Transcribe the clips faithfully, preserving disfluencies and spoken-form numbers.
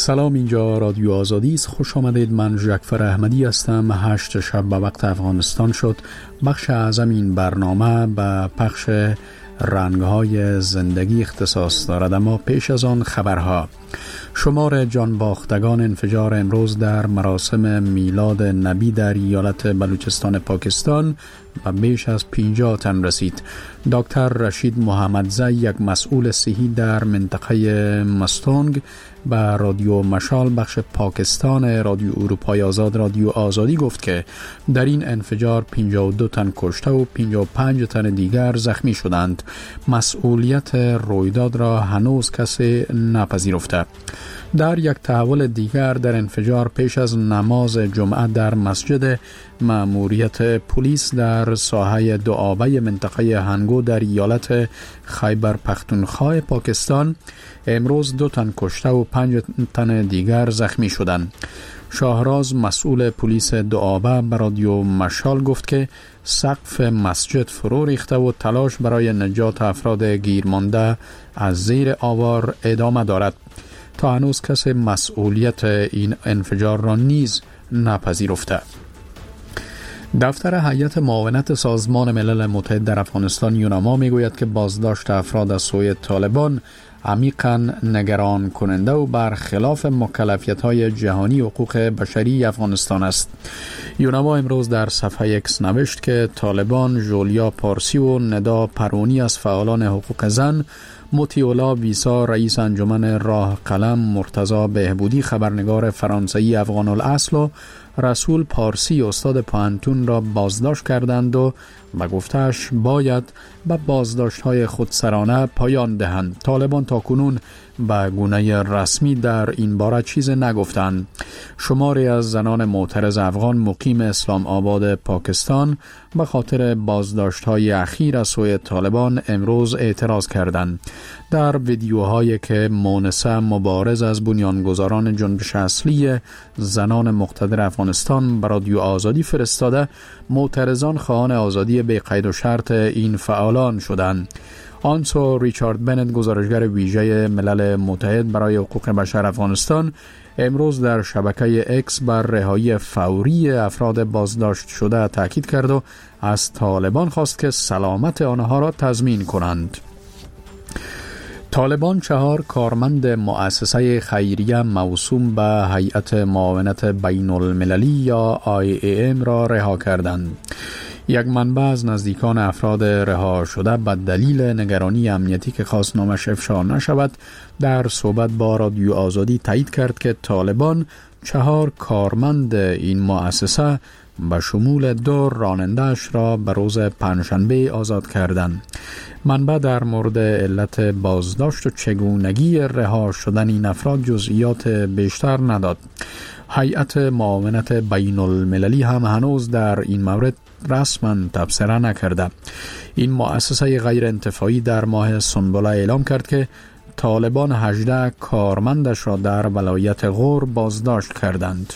سلام، اینجا رادیو آزادی است. خوش آمدید. من جعفر احمدی هستم. هشت شب به وقت افغانستان شد. بخش اعظم این برنامه به پخش رنگ‌های زندگی اختصاص دارد، اما پیش از آن خبرها. شمار جانباختگان انفجار امروز در مراسم میلاد نبی در ایالت بلوچستان پاکستان و بیش از پنجاه تن رسید. دکتر رشید محمدزی، یک مسئول صحی در منطقه مستونگ، به رادیو مشال بخش پاکستان رادیو اروپای آزاد رادیو آزادی گفت که در این انفجار پنجاه و دو تن کشته و پنجاه و پنج تن دیگر زخمی شدند. مسئولیت رویداد را هنوز کسی نپذیرفته. در یک تحول دیگر، در انفجار پیش از نماز جمعه در مسجد مأموریت پلیس در ساحه دوآبه منطقه هنگو در ایالت خیبر پختونخوا پاکستان امروز دو تن کشته و پنج تن دیگر زخمی شدند. شاهراز، مسئول پلیس دوآبه، به رادیو مشال گفت که سقف مسجد فرو ریخته و تلاش برای نجات افراد گیرمانده از زیر آوار ادامه دارد. تا هنوز کسی مسئولیت این انفجار را نیز نپذیرفته. دفتر هیئت معاونت سازمان ملل متحد در افغانستان یوناما میگوید که بازداشت افراد از سوی طالبان عمیقاً نگران کننده و برخلاف مکلفیت‌های جهانی حقوق بشری افغانستان است. یوناما امروز در صفحه اکس نوشت که طالبان جولیا پارسی و ندا پرونی از فعالان حقوق زن، مطیع‌الله ویسا رئیس انجمن راه قلم، مرتضی بهبودی خبرنگار فرانسوی افغان الاصل و رسول پارسی استاد پوهنتون را بازداشت کردند و به گفته‌اش باید به بازداشت‌های خودسرانه پایان دهند. طالبان تاکنون به گونه رسمی در این باره چیز نگفتند. شماری از زنان معترض افغان مقیم اسلام آباد پاکستان به خاطر بازداشت‌های اخیر از سوی طالبان امروز اعتراض کردند. در ویدیوهایی که مونسه مبارز از بنیانگذاران جنبش اصلی زنان مقتدر افغانستان به رادیو آزادی فرستاده، معترضان خواهان آزادی بی قید و شرط این فعالان شدند. آنسو ریچارد بنت، گزارشگر ویژه ملل متحد برای حقوق بشر افغانستان، امروز در شبکه اکس بر رهایی فوری افراد بازداشت شده تاکید کرد و از طالبان خواست که سلامت آنها را تضمین کنند. طالبان چهار کارمند مؤسسه خیریه موسوم به هیئت معاونت بین المللی یا آی ای ام را رها کردند. یک منبع از نزدیکان افراد رها شده به دلیل نگرانی امنیتی که خواست نامش افشا نشود، در صحبت با رادیو آزادی تایید کرد که طالبان چهار کارمند این مؤسسه به شمول دو راننده‌اش را به روز پنجشنبه آزاد کردند. منبع در مورد علت بازداشت و چگونگی رها شدن این افراد جزئیات بیشتر نداد. هیئت معاونت بین المللی هم هنوز در این مورد رسما تبصره نکرده. این مؤسسه غیر انتفاعی در ماه سنبله اعلام کرد که طالبان هجده کارمندش را در ولایت غور بازداشت کردند.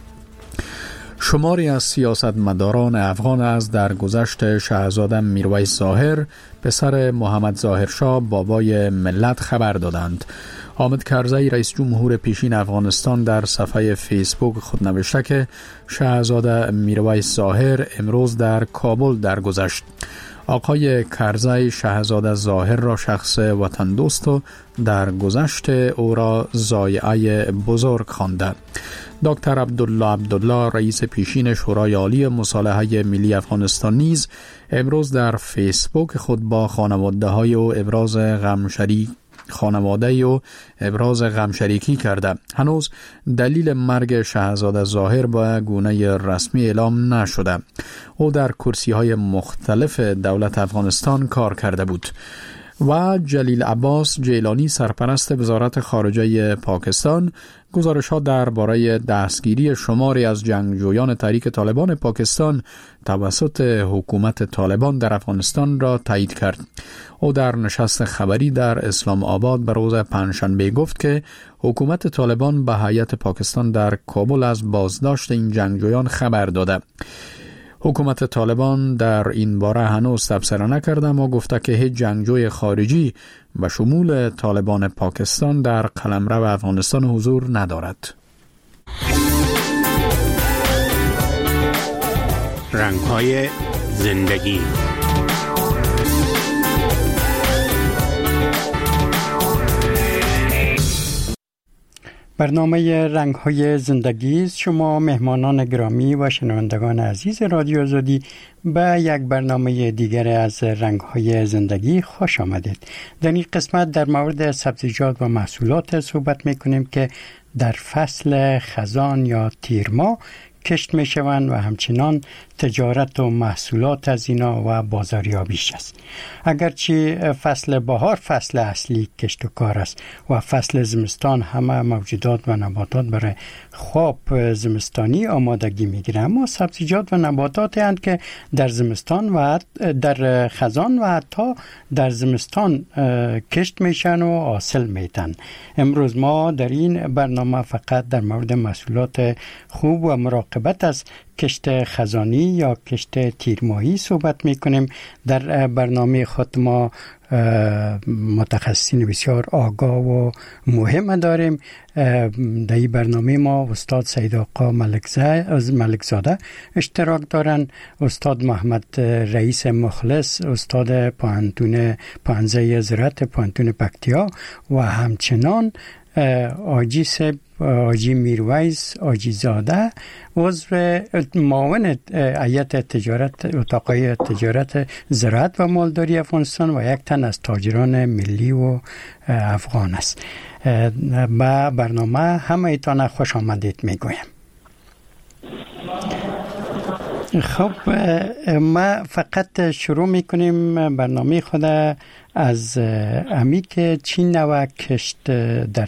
شماری از سیاستمداران افغان از درگذشت شاهزاده میرویس ظاهر، پسر محمد ظاهرشاه بابای ملت خبر دادند. حامد کرزی، رئیس جمهور پیشین افغانستان، در صفحه فیسبوک خود نوشته که شاهزاده میرویس ظاهر امروز در کابل درگذشت. آقای کرزی شاهزاده ظاهر را شخص وطن دوست و در گذشت او را ضایعه بزرگ خوانده. دکتر عبدالله عبدالله، رئیس پیشین شورای عالی مصالحه ملی افغانستان، نیز امروز در فیسبوک خود با خانواده های و ابراز غم شریک خانواده و ابراز غم شریکی کرده. هنوز دلیل مرگ شاهزاده ظاهر با گونه رسمی اعلام نشده. او در کرسی های مختلف دولت افغانستان کار کرده بود. و جلیل عباس جیلانی، سرپرست وزارت خارجه پاکستان، گزارش‌ها درباره دستگیری شماری از جنگجویان تحریک طالبان پاکستان توسط حکومت طالبان در افغانستان را تایید کرد. او در نشست خبری در اسلام آباد به روز پنجشنبه گفت که حکومت طالبان به هیئت پاکستان در کابل از بازداشت این جنگجویان خبر داده. حکومت طالبان در این باره هنوز تبصره نکرده اما گفته که هیچ جنگجوی خارجی به شمول طالبان پاکستان در قلمرو افغانستان حضور ندارد. رنگ‌های زندگی. برنامه رنگ‌های زندگی شما مهمانان گرامی و شنوندگان عزیز رادیو آزادی به یک برنامه دیگر از رنگ‌های زندگی خوش آمدید. در این قسمت در مورد سبزیجات و محصولات صحبت می‌کنیم که در فصل خزان یا تیر ماه کشت می‌شوند و همچنان تجارت و محصولات از اینا و بازاریابیش است. اگرچه فصل بهار فصل اصلی کشت و کار است و فصل زمستان همه موجودات و نباتات برای خواب زمستانی آمادگی میگیرند، اما سبزیجات و نباتات هستند که در زمستان و در خزان و حتی در زمستان کشت میشن و حاصل میتن. امروز ما در این برنامه فقط در مورد محصولات خوب و مراقبت از کشت خزانی یا کشت تیرماهی صحبت میکنیم. در برنامه خود ما متخصصین بسیار آگاه و مهم داریم. در این برنامه ما استاد سید آقا ملکزاده اشتراک دارن، استاد محمد رئیس مخلص استاد پوهنتون پانزه زراعت پوهنتون پکتیا و همچنان آجی سب آجی میرویز آجی زاده عضو معاون هیئت تجارت اتاقای تجارت زراعت و مالداری افغانستان و یک تن از تاجران ملی و افغان است. با برنامه همه ایتان خوش آمدید میگویم. خب ما فقط شروع میکنیم برنامه خود از امی که چی نوع کشت در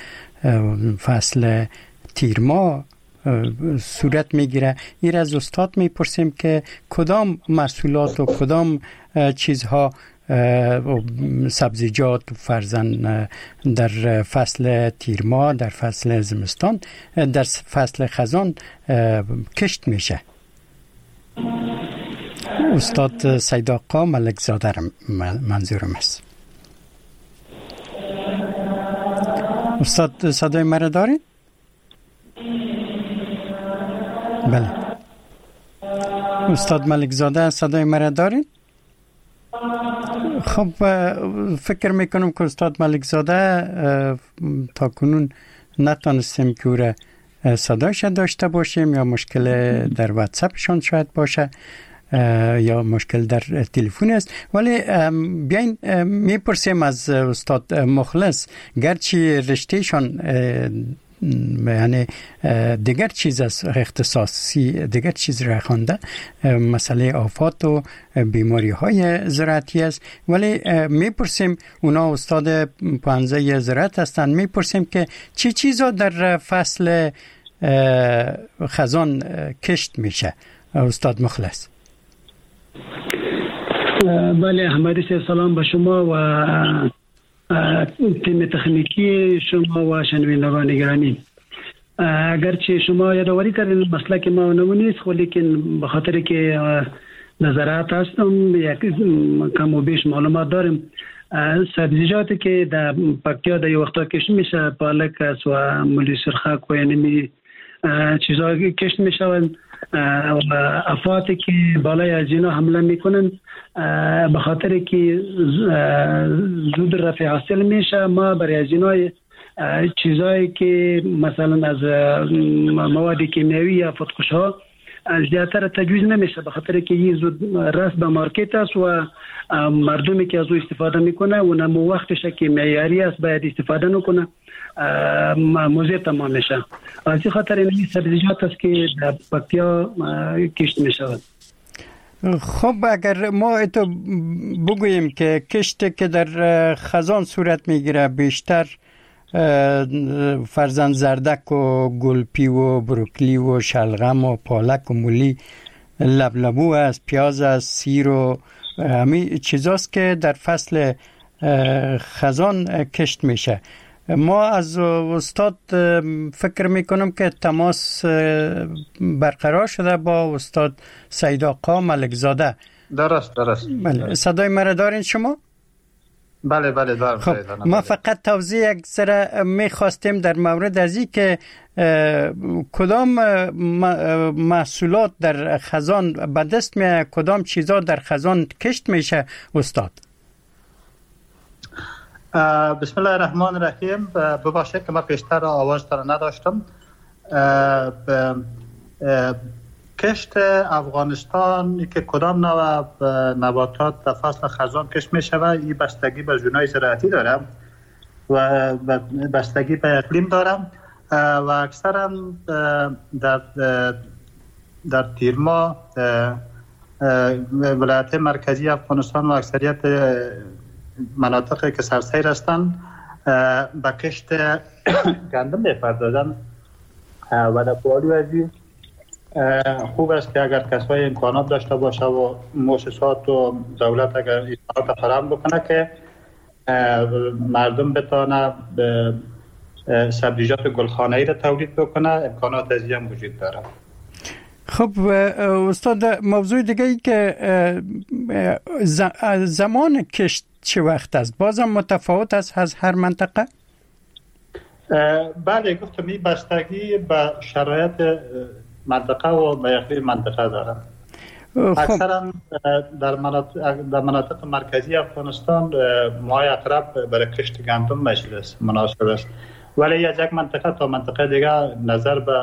فصل تیر ماه صورت میگیره. این از استاد میپرسیم که کدام محصولات و کدام چیزها سبزیجات فرزن در فصل تیر ماه، در فصل زمستان، در فصل خزان کشت میشه. استاد سید آقا ملکزاده منظورم است. استاد صدای مرا دارین؟ بله. استاد ملکزاده صدای مرا دارین؟ خب فکر میکنم که استاد ملکزاده تا کنون نتانستیم که او را صدایش داشته باشیم یا مشکل در واتساپشان شاید باشه یا مشکل در تلفن است. ولی بیاین میپرسیم از استاد مخلص، گرچه رشتهشان یعنی دیگر چیز از اختصاصی دیگر چیز را خوانده، مسئله آفات و بیماری های زراعتی است، ولی میپرسیم اونا استاد پانزه زراعت هستند، میپرسیم که چی چیزا در فصل خزان کشت میشه استاد مخلص؟ بله احمدی صاحب، سلام به شما و تیم تکنیکی شما و شنوندگان گرامی. اگرچه شما یادآوری کردین مسلک ما نمونیست، ولیکن به خاطر که نظرات هستم یک کم و بیش معلومات داریم. سبزیجاتی که در پکتیا در وقتا کشت میشه، پالک است و مولی سرخک و یعنی چیزا کشت میشوند و افاتی که بالای از اینا حمله میکنن به خاطر که زود رفع حاصل میشه. ما برای از اینا چیزایی که مثلا از مواد کیمیایی یا فتقش‌ها زیادتر تجویز نمیشه، به خاطر که این زود رس به مارکت است و مردمی که از او استفاده میکنه و نمو وقتش که معیاری است باید استفاده نکنه، موضوع تمام میشه. از این خاطر این سبزیجات است که در پکتیا کشت میشود. خب اگر ما اتو بگوییم که کشت که در خزان صورت میگیره بیشتر فرزن زردک و گلپی و بروکلی و شلغم و پالک و مولی لبلبو است، پیاز است، سیر و همین چیزاست که در فصل خزان کشت میشه. ما از استاد فکر میکنم که تماس برقرار شده با استاد سید آقا ملکزاده. درست درست. بله. صدای مرا دارین شما؟ بله بله دارم. خب ما فقط توضیح یک ذره میخواستیم در مورد از این که کدام محصولات در خزان به دست میاد، کدام چیزا در خزان کشت میشه استاد؟ بسم الله الرحمن الرحیم. ببخشید که من پیشتر آواز تر نداشتم. کشت افغانستان که کدام نوع نباتات در فصل خزان کشت می شود، این بستگی به زونای زراعتی داره و بستگی به اقلیم داره و اکثرا در در تیر ماه ولایت مرکزی افغانستان و اکثریت مناطقی که سرسیر هستند به کشت گندم می‌پردازند و در پولی وزی خوب است که اگر کسای امکانات داشته باشه و مؤسسات و دولت اگر امکانات فراهم بکنه که مردم بتونه سبزیجات گلخانه‌ای را تولید بکنه، امکانات از این وجود داره. خب استاد، موضوع دیگه ای که زمان کشت چه وقت است؟ بازم متفاوت است از هر منطقه؟ بله گفتم این بستگی به شرایط منطقه و به اقلیم منطقه داره. اکثرا در مناطق در مناطق مرکزی افغانستان ماه اقرب برای کشت گندم مجلس مناسب است، ولی از یک منطقه تا منطقه دیگه نظر به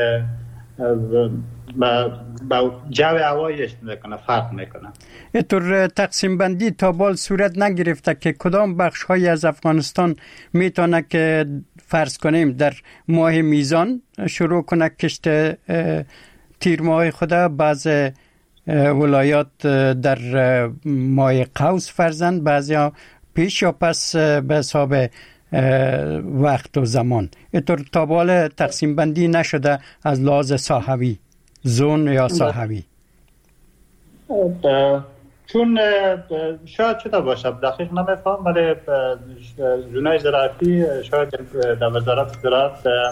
با با جو هوایش میکنه فرق میکنه. اینطور تقسیم بندی تا بال صورت نگرفته که کدام بخش های از افغانستان میتونه که فرض کنیم در ماه میزان شروع کنه کشت تیر ماه خود، بعض ولایات در ماه قوس فرزند، بعضی ها پیش یا پس به حساب وقت و زمان. اینطور تا بال تقسیم بندی نشده از لحاظ ساحوی، زون یا ساحوی. چون شاید چطور باشه دقیق نمیفهم، ولی زونای زراعتی شاید در وزارت زراعت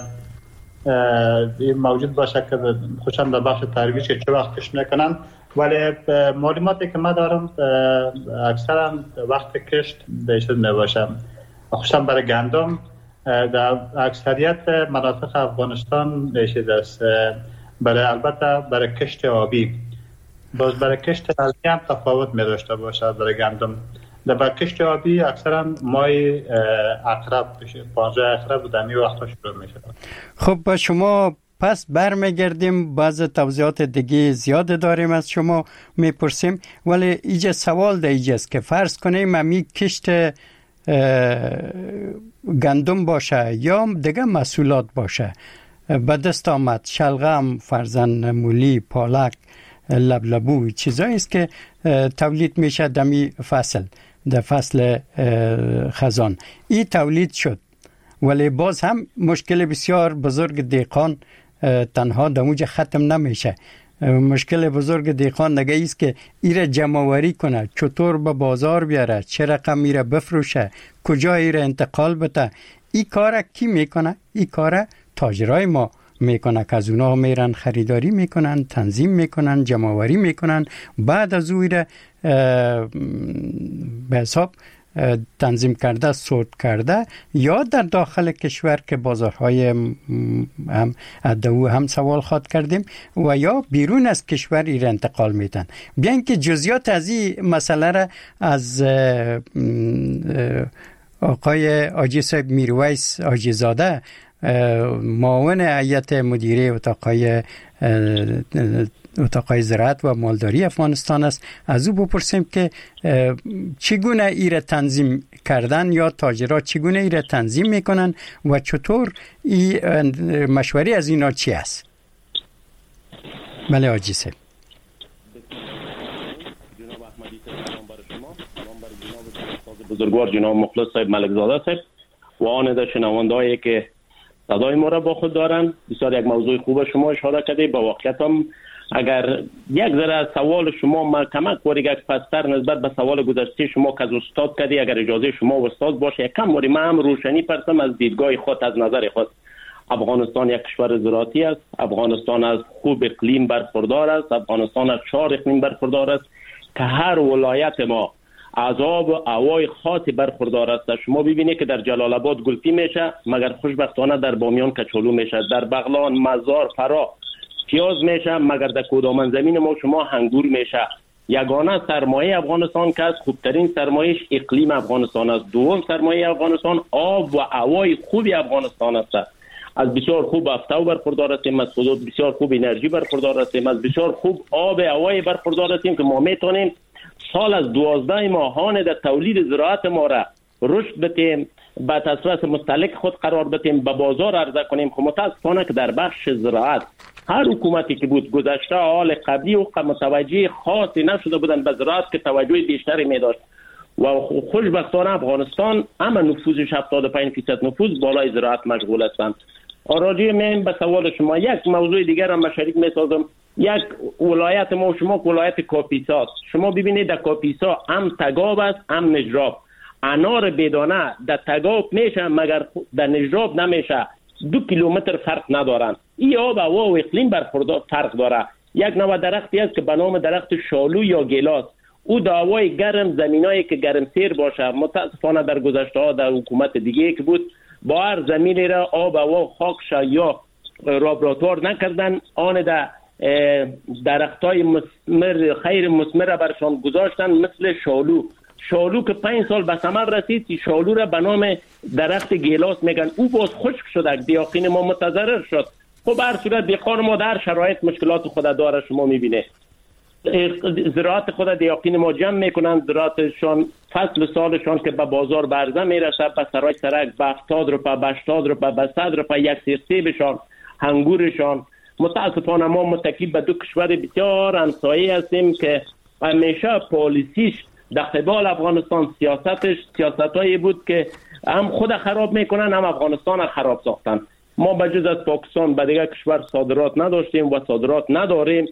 این موجود باشه که خوشم در بخش ترویج چه وقت کشت میکنن، ولی معلوماتی که من دارم اکثرا وقت کشت بیشتر نباشه، خصوصا برای گندم در اکثریت مناطق افغانستان بیشتر است. برای البته برای کشت آبی باز برای کشت آبی هم تفاوت می داشته باشه. برای گندم در برای کشت آبی اکثرا ماه اقرب بشه، پانزده اقرب و دمی وقتا شروع می شود. خب با شما پس برمیگردیم، بعض توضیحات دیگه زیاده داریم از شما میپرسیم، ولی ایجا سوال ده ایجاست که فرض کنیم امی کشت گندم باشه یا دیگه محصولات باشه به دست آمد، شلغم، فرزن مولی، پالک، لبلبو، چیزایی است که تولید میشه دمی فصل در فصل خزان. این تولید شد، ولی باز هم مشکل بسیار بزرگ دیقان تنها دموج ختم نمیشه. مشکل بزرگ دیقان نگه ایست که ایره جمعوری کنه، چطور به بازار بیاره، چه رقم ایره بفروشه، کجا ایره انتقال بده. این کار کی میکنه؟ این کار تاجرای ما میکنه که از اونا میرن خریداری میکنن، تنظیم میکنن، جمعوری میکنن، بعد از او ایره به حساب تنظیم کرده، صورت کرده یا در داخل کشور که بازارهای هم ادعو هم سوال خواد کردیم و یا بیرون از کشور ایره انتقال میدن. بیان که جزئیات از این مسئله را از آقای آجی صاحب میرویس آجی زاده، معاون هیئت مدیره اتاقای اتاقای زراعت و مالداری افغانستان است، از او بپرسیم که چگونه ایره تنظیم کردن یا تاجرات چگونه ایره تنظیم میکنن و چطور این مشوری از اینا چی است. بله آجی صاحب. جناب احمدی صاحب سلام بر شما، سلام بر جناب بزرگوار جناب مخلص صاحب ملکزاده صاحب و آن در شنونده‌ای که صدای ما را با خود دارن. بسیار یک موضوع خوب شما اشاره کردید. با واقعیت هم اگر یک ذره سوال شما ما کمک وری یک پستر نسبت به سوال گذشته شما که از استاد کردی، اگر اجازه شما و استاد باشه یک کم وری ما هم روشنی پرسم از دیدگاه خود، از نظر خود. افغانستان یک کشور زراعتی است. افغانستان از خوب اقلیم برخوردار است. افغانستان از چهار اقلیم برخوردار است که هر ولایت ما از آب و هوای خاصی برخوردار است. شما ببینید که در جلال آباد گلپی میشه، مگر خوشبختانه در بامیان کچالو میشه، در بغلان، مزار، فرا پیاز میشه، مگر در کدامن زمین ما شما انگور میشه. یگانه سرمایه افغانستان که از خوبترین سرمایهش اقلیم افغانستان است. دوم سرمایه افغانستان آب و هوای خوبی افغانستان است. از بسیار خوب افتاو برخوردار هستیم، از بسیار خوب انرژی برخوردار هستیم، از بسیار خوب آب هوای برخوردار هستیم که ما میتونیم سال از دوازده ماهانه در تولید زراعت ما را رشد بدیم، به تصرف مستهلک خود قرار بدیم، به بازار عرضه کنیم. خب متاسفانه که در بخش زراعت هر حکومتی که بود گذشته حال قبلی و متوجه خاصی نشده بودن به زراعت که توجه بیشتری می داشت و خوشبختانه افغانستان اما نفوذش هفتاد و پنج درصد نفوذ بالای زراعت مشغول هستند. راجع من به سوال شما یک موضوع دیگر هم شریک می سازم. یک ولایت ما شما ولایت کاپیسا است. شما ببینید در کاپیسا هم تگاب است هم نجراب. انار بدانه در تگاب میشه مگر در نجراب نمیشه. دو کیلومتر فرق ندارن. این آب هوا و اقلیم برخوردار فرق داره. یک نوع درختی است که به نام درخت شالو یا گیلاس. او در هوای گرم زمینایی که گرم سیر باشه، متاسفانه در گذشته ها در حکومت دیگه که بود با هر زمینی را آب هوا خاکش یا لابراتوار نکردن، آن در درختای مسمر خیر مسمر برشان گذاشتن مثل شالو. شالو که پنج سال به ثمر رسید، شالو را به نام درخت گیلاس میگن. او باز خشک شد، دیاقین ما متضرر شد. خب هر صورت دیقان ما در شرایط مشکلات خود داره. شما میبینه زراعت خود دیاقین ما جمع میکنن، زراعتشان فصل سالشان که به بازار برزه میرسه به سرای سرک به هفتاد روپه به هشتاد روپه به صد روپه یک سیر سیبشان انگورشان. متاسفانه ما متکی به دو کشور بسیار همسایه هستیم که همیشه پالیسیش در قبال افغانستان سیاستش سیاستایی بود که هم خود خراب میکنن هم افغانستان خراب ساختن. ما بجز از پاکستان به دیگر کشور صادرات نداشتیم و صادرات نداریم.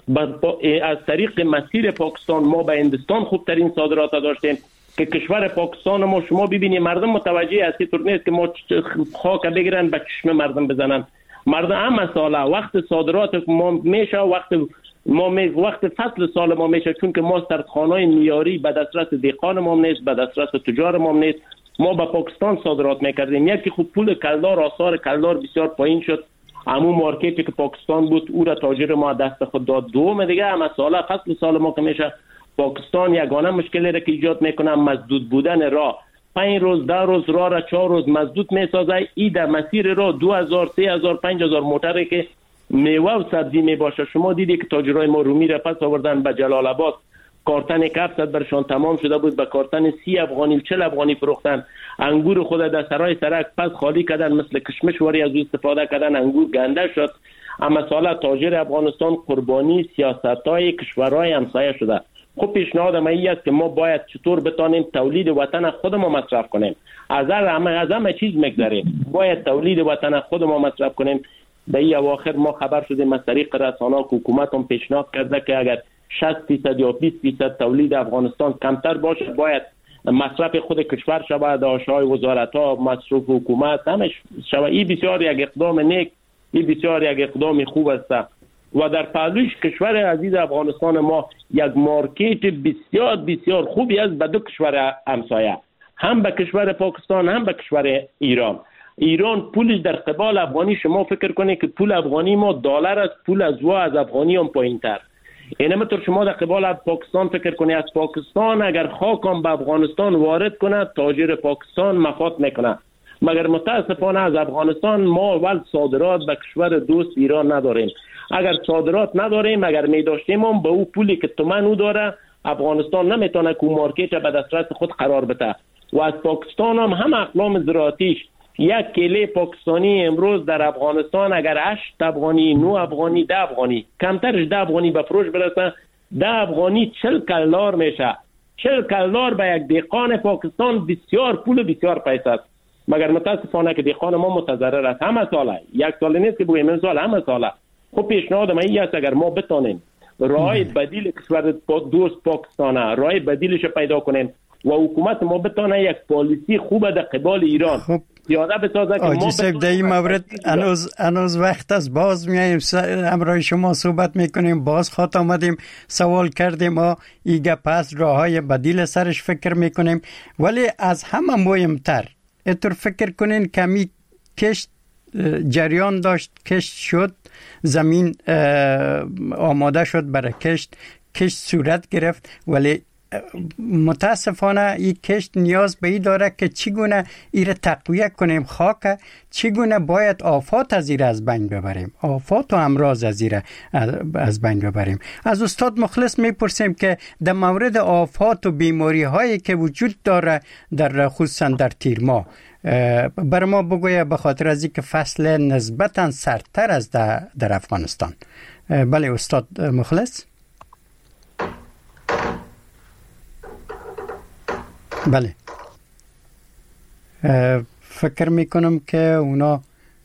از طریق مسیر پاکستان ما به هندوستان خوبترین صادرات داشتیم که کشور پاکستان ما شما ببینید مردم متوجه است که طور نیست که ما خاک بگیرن به چشم مردم بزنن. مردم هم مساله وقت صادرات ما میشه، وقت ما می وقت فصل سال ما میشه، چون که ما سردخانه‌های میاری به دسترس دیقان ما نیست، به دسترس تجار ما نیست. ما به پاکستان صادرات میکردیم. یکی خوب پول کلدار آثار کلدار بسیار پایین شد. همون مارکتی که پاکستان بود او را تاجر ما دست خود داد. دوم دیگه هم مساله فصل سال ما که میشه پاکستان یگانه مشکلی را که ایجاد میکنه مسدود بودن راه. پنج روز ده روز راه را چهار روز مسدود میسازه. ای در مسیر راه دو هزار سه هزار پنج هزار موتره که میوه و سبزی میباشه. شما دیدی که تاجرای ما رومی را پس آوردن به جلال آباد، کارتن هفتصد برشان تمام شده بود، به کارتن سی افغانی چهل افغانی فروختن. انگور خود در سرای سرک پس خالی کردن، مثل کشمش واری از او استفاده کردن، انگور گنده شد. اما سالا تاجر افغانستان قربانی سیاست‌های کشورهای همسایه شده. خب پیشنهاد من این است که ما باید چطور بتانیم تولید وطن خود ما مصرف کنیم. از همه از همه چیز میگذریم، باید تولید وطن خود ما مصرف کنیم. در این اواخر ما خبر شدیم از طریق رسانه‌ها که حکومت هم پیشنهاد کرده که اگر شصت درصد یا بیست درصد تولید افغانستان کمتر باشه باید مصرف خود کشور شود، داشته‌های وزارت‌ها، مصرف حکومت همش شود. این بسیار یک اقدام نیک، این بسیار یک اقدام خوب است و در پهلوش کشور عزیز افغانستان ما یک مارکت بسیار بسیار خوبی است به دو کشور همسایه، هم به کشور پاکستان هم به کشور ایران. ایران پولش در قبال افغانی، شما فکر کنید که پول افغانی ما دلار است، پول از وا از افغانی هم پایین‌تر. اینم طور شما در قبال پاکستان فکر کنید از پاکستان اگر خاکم به افغانستان وارد کنه تاجر پاکستان مفاد میکنه، مگر متاسفانه از افغانستان ما ول صادرات به کشور دوست ایران نداریم. اگر صادرات نداریم، اگر می داشتیم هم به او پولی که تومن او داره افغانستان نمیتونه که مارکت به دسترس خود قرار بده. و از پاکستان هم هم اقلام زراعتیش یک کیله پاکستانی امروز در افغانستان اگر هشت افغانی، نه افغانی، ده افغانی، کمترش ده افغانی به فروش برسه، ده افغانی چهل کلدار میشه. چهل کلدار به یک دیقان پاکستان بسیار پول بسیار پیسه است. مگر متاسفانه که دیقان ما متضرر است. همه ساله، یک سال نیست که بگویم این سال، همه ساله خب پیشنهاد من این است اگر ما بتانیم راه بدیل کشور دوست پاکستان راه بدیلش پیدا کنیم و حکومت ما بتانه یک پالیسی خوب در قبال ایران خب پیاده بسازه که ما صاحب در این مورد هنوز هنوز وقت است، باز میایم همراه شما صحبت میکنیم، باز خاط آمدیم سوال کردیم و ایگه پس راه های بدیل سرش فکر میکنیم. ولی از همه مهمتر اتر فکر کنین کمی کشت جریان داشت، کشت شد، زمین آماده شد برای کشت، کشت صورت گرفت، ولی متاسفانه این کشت نیاز به این داره که چگونه ایره تقویه کنیم خاک، چگونه باید آفات از ایره از بین ببریم، آفات و امراض از ایره از بین ببریم. از استاد مخلص میپرسیم که در مورد آفات و بیماری هایی که وجود داره در خصوصا در تیر ماه بر ما بگویه، به خاطر از اینکه فصل نسبتا سردتر از در, در افغانستان. بله استاد مخلص. بله فکر میکنم که اونا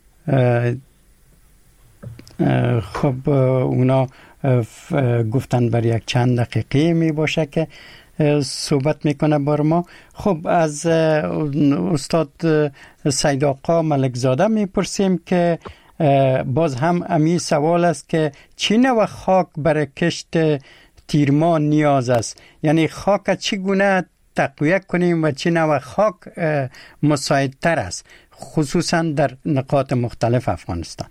خب اونا گفتن بر یک چند دقیقه می باشه که صحبت میکنه بر ما. خب از استاد سید آقا ملکزاده میپرسیم که باز هم امی سوال است که چی نوع خاک برای کشت تیرما نیاز است، یعنی خاک چگونه تقویه کنیم و چه نوع خاک مساعدتر است خصوصا در نقاط مختلف افغانستان؟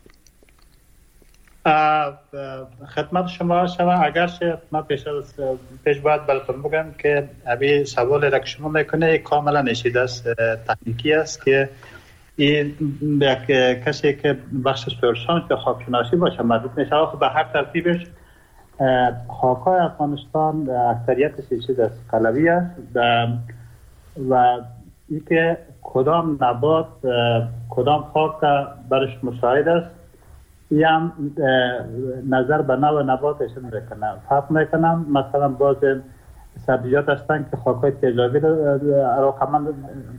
خدمت شما شما اگرچه من پیش از پیش باید براتون بگم که ابی سوال را که شما میکنه کاملا نشیده است، تکنیکی است که این یک کسی که بخش سورسانس یا خاکشناسی باشه مربوط میشه. خب به هر ترتیبش خاک‌های افغانستان اکثریتش چیز است قلوی است و اینکه کدام نبات کدام خاک برش مساعد است این هم نظر به نوع نباتش میکنه فرق میکنم. مثلا باز سبزیجات هستن که خاک‌های تیزابی علاقمند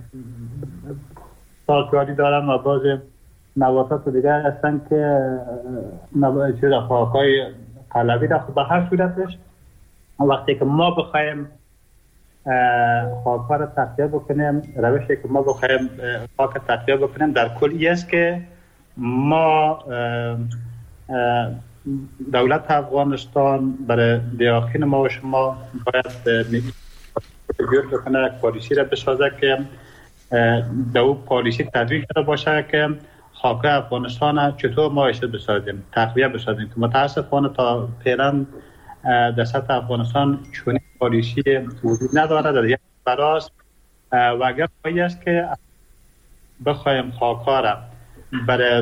سازگاری دارن و باز نباتات دیگر هستن که چیز خاک‌های قلبی را. خب به هر صورتش وقتی که ما بخوایم خاک را تخلیه بکنیم، روشی که ما بخوایم خاک تخلیه بکنیم در کل این است که ما دولت افغانستان برای دیاخین ما و شما باید جور بکنه، یک پالیسی را بسازه که دو پالیسی تدریج شده باشه که خاک افغانستان چطور ما ایشت بسازیم، تقویه بسازیم که متاسفانه تا فعلا در سطح افغانستان چون پالیسی وجود نداره در یک براست و اگر باید است که بخوایم خاک‌ها را برای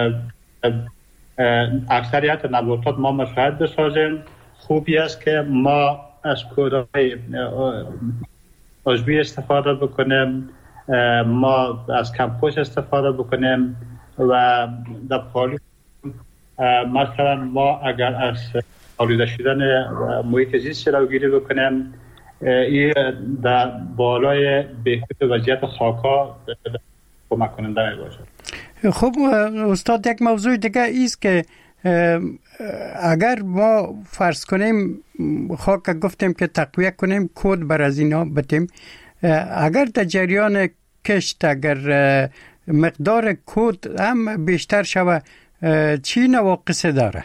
اکثریت نباتات ما مساعد بسازیم، خوبی است که ما از کودهای عضوی استفاده بکنیم، ما از کمپوست استفاده بکنیم و در پالیسی مثلا ما اگر از آلوده شدن محیط زیست جلوگیری بکنیم، این در بالای بهبود وضعیت خاک‌ها کمک کننده میباشد. خب استاد یک موضوع دیگه ایست که اگر ما فرض کنیم خاک گفتیم که تقویه کنیم کود بر از اینا بتیم، اگر در جریان کشت اگر مقدار کود هم بیشتر شوه چی نواقص داره؟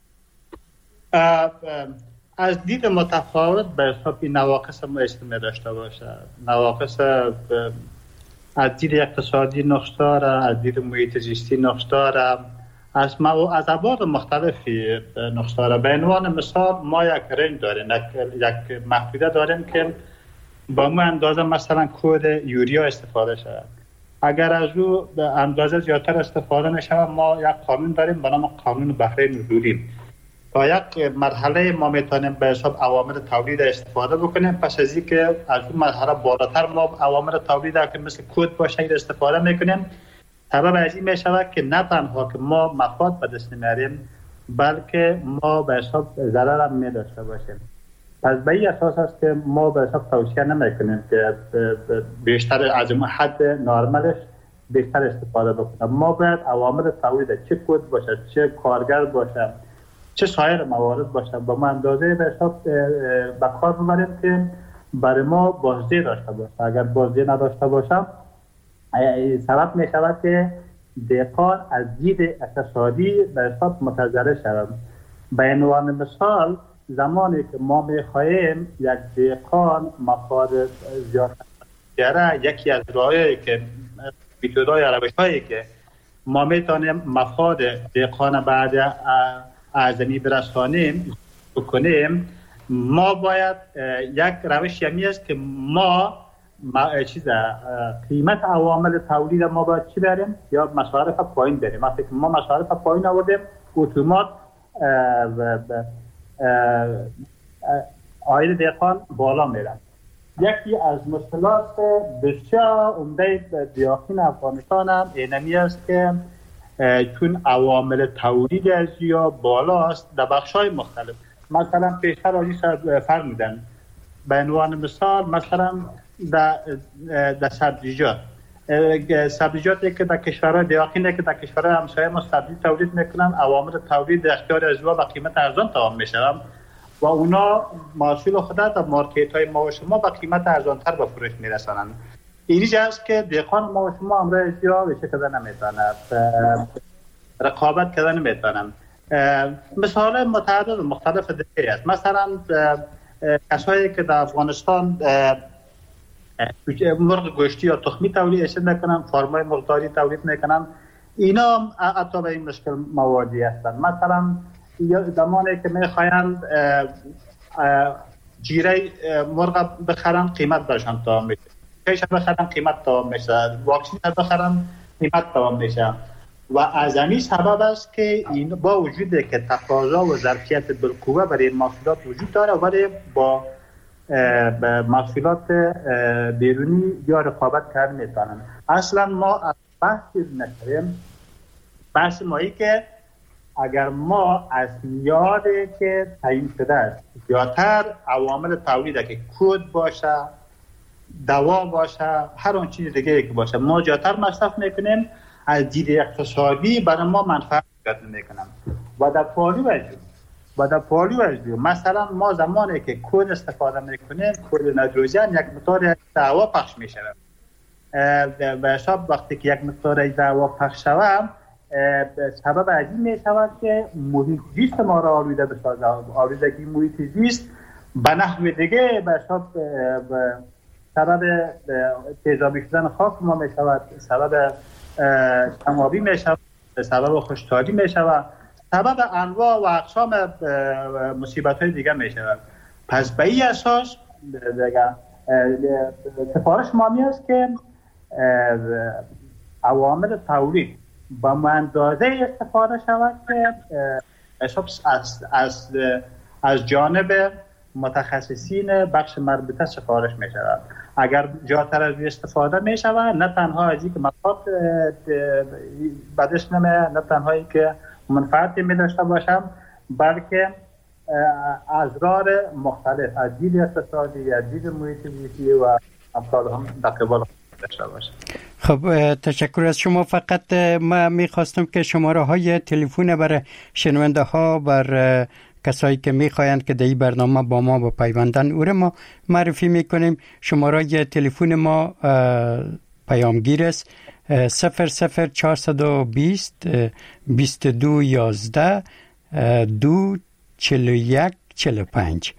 از دید متفاوت به حساب این نواقص ما استمی داشته باشه. نواقص از دید اقتصادی نقص داره، از دید محیط زیستی نقص داره، از از ابعاد مختلفی نقص داره. به عنوان مثال ما یک رنج داریم، یک محدوده داریم که با ما اندازه مثلا کود یوریا استفاده شود. اگر از او اندازه زیادتر استفاده نشه ما یک قانون داریم به نام قانون بهره نزولی. تا یک مرحله ما میتونیم به حساب عوامل تولید استفاده بکنیم، پس از اینکه از اون مرحله بالاتر ما عوامل تولید که مثل کود باشه استفاده میکنیم، سبب از این میشود که نه تنها که ما مفاد به دست نمیاریم بلکه ما به حساب ضرر هم میداشته باشیم. پس به این اساس است که ما به حساب توصیه نمیکنیم که بیشتر از حد نرمالش بیشتر استفاده بکنه. ما باید عوامل تولید چه کود باشه، چه کارگر باشه، چه سایر موارد باشه با ما اندازه به حساب به کار ببریم که برای ما بازدهی داشته باشه. اگر بازدهی نداشته باشه سبب می شود که دهقان از دید اقتصادی به حساب متضرر شود. به عنوان مثال زمانی که ما می خواهیم یک دهقان مفاد زیاد کنه، یکی از راهایی که میتودهای روش‌هایی که ما میتونیم مفاد دهقان بعد ارزنی برسانیم بکنیم، ما باید یک روش یمی است که ما چیز قیمت عوامل تولید ما باید چی بریم یا مصارف پایین بریم. وقتی که ما مصارف پایین آوردیم اتومات عاید دهقان بالا میره. یکی از مشکلات بسیار عمده دیاخین افغانستان هم اینمی است که چون عوامل تولید از یا بالاست در بخش‌های مختلف، مثلا پیشتر آجی فرمودن به عنوان مثال مثلا در در سبزیجات سبزیجاتی که در کشورهای دیاخینه که در کشورهای همسایه ما سبزی تولید میکنن، عوامل تولید در اختیار از با قیمت ارزان تمام میشن و اونا محصول خود در مارکت های ما و شما با قیمت ارزانتر به فروش میرسانن. اینجا است که دهقان ما و شما امروز ازیا بشه کده نمیتونه رقابت کده نمیتونن. مثال متعدد و مختلف دیگه است. مثلا کسایی که در افغانستان مرغ گوشتی یا تخمی تولید میکنن، فارمای مرغداری تولید میکنن، اینا حتی به این مشکل موادی هستند. مثلا زمانی که میخواین جیره مرغ بخرن قیمت برشان تمام میشه، کیش بخرن قیمت تمام میشه، واکسین بخرن قیمت تمام میشه و از همین سبب است که این با وجودی که تقاضا و ظرفیت بالقوه برای این محصولات وجود داره ولی با محصولات بیرونی یا رقابت کردن میتونن. اصلا ما از بحثی نکردیم، بحث مایی که اگر ما از میادی که تعیین شده است زیادتر عوامل تولیده که کود باشه، دوا باشه، هر اون چیز دیگه که باشه ما زیادتر مصرف میکنیم، از دید اقتصادی برای ما منفعت میکنم و در پالی وجود و در پالی وجود مثلا ما زمانی که کود استفاده میکنیم، کود نایتروژن یک مقدار دوا پخش میشه به حساب وقتی که یک مقدار دوا پخش شود سبب از این می شود که محیط زیست ما را آلوده بسازه. آلودگی محیط زیست به نحو دیگه به حساب سبب تیزابی شدن خاک ما می شود، سبب کم‌آبی می شود، سبب خشکسالی می شود، سبب انواع و اقسام مصیبت های دیگه می شود. پس به این اساس سفارش ما می است که عوامل تولید با اندازه استفاده شود که از از از جانب متخصصین بخش مربوطه سفارش می شود. اگر جاتر از استفاده می شود نه تنها از این که مفاد بدش نمی، نه تنها این که منفعتی می داشته باشم، بلکه ازرار مختلف از دید اقتصادی، از دید محیط زیستی و امثال هم در قبال داشته باشم. خب تشکر از شما. فقط ما میخواستم که شماره های تلفن برای شنونده ها بر کسایی که میخواهند که در این برنامه با ما بپیوندن او را ما معرفی میکنیم. شماره تلفن ما پیامگیر است صفر صفر چهارصد و بیست بیست و دو یازده دو چهل و یک چهل و پنج.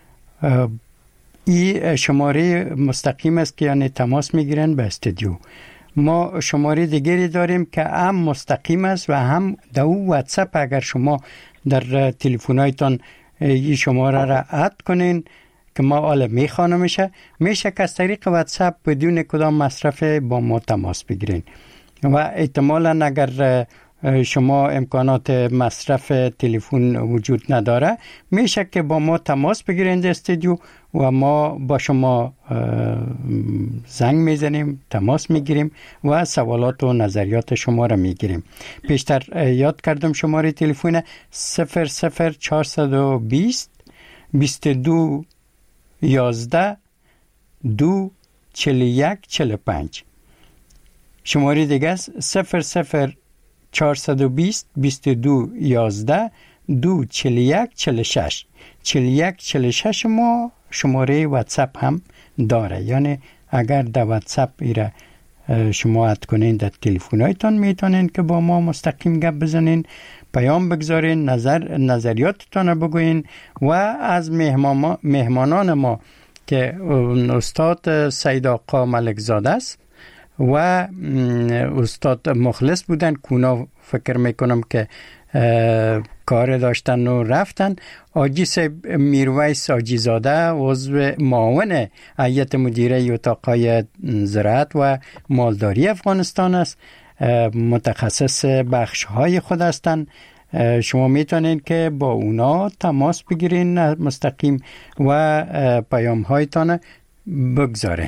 این شماره مستقیم است که یعنی تماس میگیرن به استودیو. ما شماره دیگری داریم که هم مستقیم است و هم در او واتساپ اگر شما در تلفن‌هایتان این شماره را اد کنین که ما حالا میخوانمشه، میشه که از طریق واتساپ بدون کدام مصرف با ما تماس بگیرین و احتمالاً اگر شما امکانات مصرف تلفن وجود نداره میشه که با ما تماس بگیرین در استودیو و ما با شما زنگ میزنیم، تماس میگیریم و سوالات و نظریات شما را میگیریم. پیشتر یاد کردم شماره تلفن صفر صفر چهارصد و بیست بیست و دو یازده دو چهل و یک چهل و پنج. شماره دیگه است صفر صفر چهارصد و بیست بیست و دو یازده دو چهل و یک چهل و شش چهل و یک چهل و شش ما شماره واتساپ هم داره. یعنی اگر در واتساپ ایره شما اد کنین در تلفن‌هایتان میتونین که با ما مستقیم گپ بزنین، پیام بگذارین، نظر نظریاتتان بگوین و از مهمان مهمانان ما که استاد سید آقا ملک زاده است و استاد مخلص بودن، کونا فکر میکنم که کار داشتن و رفتن. آجی صاحب میرویس آجی زاده عضو معاون هیئت مدیره اتاقهای زراعت و مالداری افغانستان است، متخصص بخش های خود هستند. شما میتونین که با اونا تماس بگیرین مستقیم و پیام هایتان بگذارین.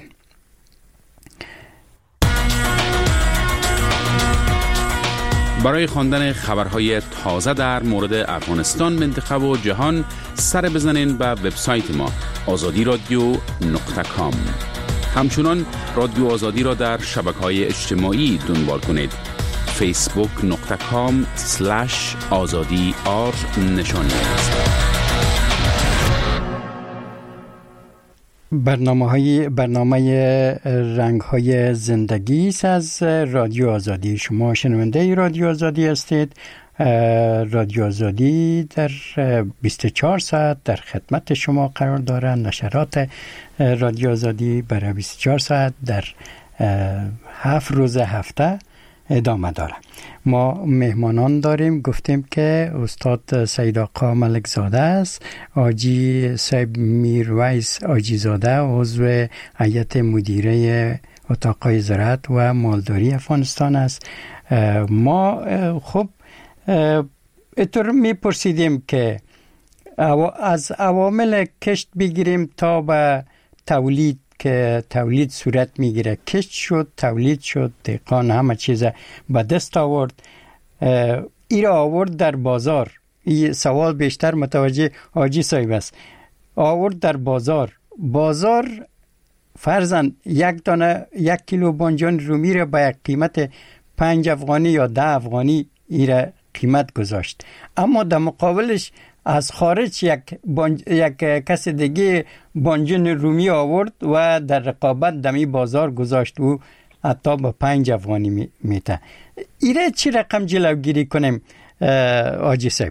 برای خواندن خبرهای تازه در مورد افغانستان، منطقه و جهان سر بزنین به وبسایت ما آزادی رادیو نقطه کام. همچنان رادیو آزادی را در شبکه‌های اجتماعی دنبال کنید. فیسبوک نقطه کام سلش آزادی آر نشانی است. برنامه های برنامه رنگ های زندگی از رادیو آزادی. شما شنونده رادیو آزادی هستید. رادیو آزادی در بیست و چهار ساعت در خدمت شما قرار داره. نشرات رادیو آزادی برای بیست و چهار ساعت در هفت روز هفته ادامه داره. ما مهمانان داریم. گفتیم که استاد سید آقا ملک زاده است، آجی صاحب میرویس آجی زاده عضو هیئت مدیره اتاقهای زراعت و مالداری افغانستان است. ما خب اتر میپرسیدیم که از عوامل کشت بگیریم تا به تولید، که تولید صورت میگیره. کشت شد، تولید شد، دهقان همه چیز به دست آورد، ایرا آورد در بازار. این سوال بیشتر متوجه حاجی صاحب است. آورد در بازار، بازار فرضاً یک دانه یک کیلو بانجان رومی را به یک قیمت پنج افغانی یا ده افغانی ایرا قیمت گذاشت، اما در مقابلش از خارج یک, بانج... یک کس دیگه بانجان رومی آورد و در رقابت دمی بازار گذاشت و حتی با پنج افغانی می... میته. ایره چی رقم جلوگیری کنیم آجی صاحب؟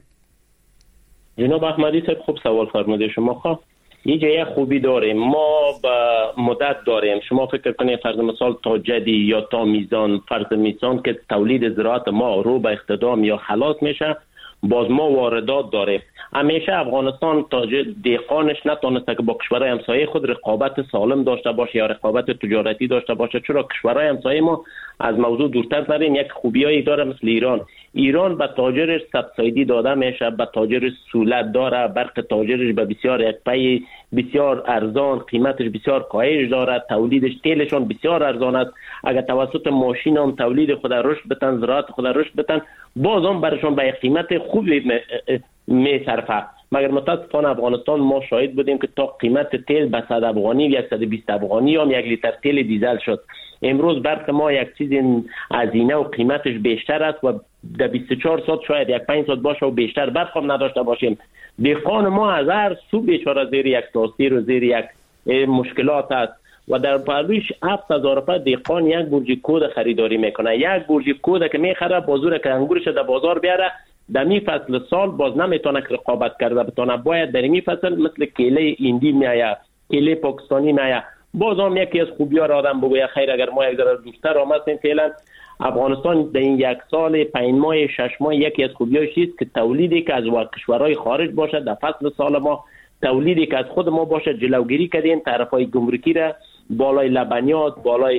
جناب احمدی صاحب خوب سوال فرموده شما. خواه یه جای خوبی داریم، ما با مدت داریم. شما فکر کنید فرض مثال تا جدی یا تا میزان، فرض میزان که تولید زراعت ما رو به اختدام یا خلاص میشه، باز ما واردات داریم. همیشه افغانستان تا دهقانش نتونسته که با کشورهای همسایه خود رقابت سالم داشته باشه یا رقابت تجارتی داشته باشه، چرا کشورهای همسایه ما از موضوع دورتر نریم. یک خوبیایی داره مثل ایران. ایران به تاجرش سبسایدی داده میشه، به تاجرش سهولت داره، برق تاجرش به بسیار یک پای بسیار ارزان، قیمتش بسیار کاهش داره، تولیدش تیلشون بسیار ارزان است. اگر توسط ماشین هم تولید خود رشد بتن، زراعت خود رشد بتن، باز هم برشون به قیمت خوبی میصرفه. مگر متاسفانه افغانستان ما شاهد بودیم که تا قیمت تیل به صد افغانی و صد و بیست افغانی هم یک لیتر تیل دیزل شد. امروز برق ما یک چیز هزینه و قیمتش بیشتر است و در بیست و چهار ساعت شاید یک پنج ساعت باشه و بیشتر برق هم نداشته باشیم. دهقان ما از هر سو بیچاره زیر یک تاثیر و زیر یک مشکلات است و در پرویش هفت هزار روپیه دهقان یک بورجی کود خریداری میکنه. یک بورجی کود که میخره بازور که انگورش در بازار بیاره، در می فصل سال باز نمیتونه رقابت کرده بتونه. باید در می فصل مثل کیله ایندی میایه، کیله پاکستانی میایه. باز هم یکی از خوبی‌ها را آدم بگوید خیر اگر ما یک ذره دوستر آمدیم فعلا افغانستان در این یک سال پنج ماه شش ماه یکی از خوبی‌هاش است که تولیدی که از کشورهای خارج باشه در فصل سال ما، تولیدی که از خود ما باشه جلوگیری کردیم. طرفای گمرکی را بالای لبنیات، بالای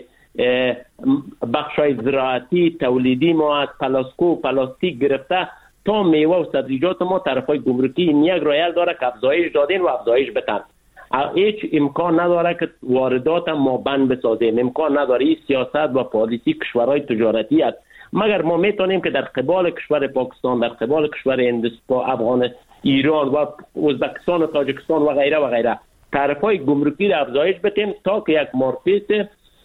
بخشای زراعتی تولیدی ما از پلاسکو پلاستیک گرفته تا میوه و سبزیجات ما طرفای گمرکی این یک رایل داره که افزایش دادین و افزایش بتن. هیچ امکان نداره که واردات ما بند بسازیم، امکان نداره. این سیاست و پالیسی کشورهای تجارتی است. مگر ما میتونیم که در قبال کشور پاکستان، در قبال کشور هندوستان، افغان، ایران و ازبکستان و تاجیکستان و غیره و غیره طرفای گمرکی را افزایش بدیم تا که یک مارکت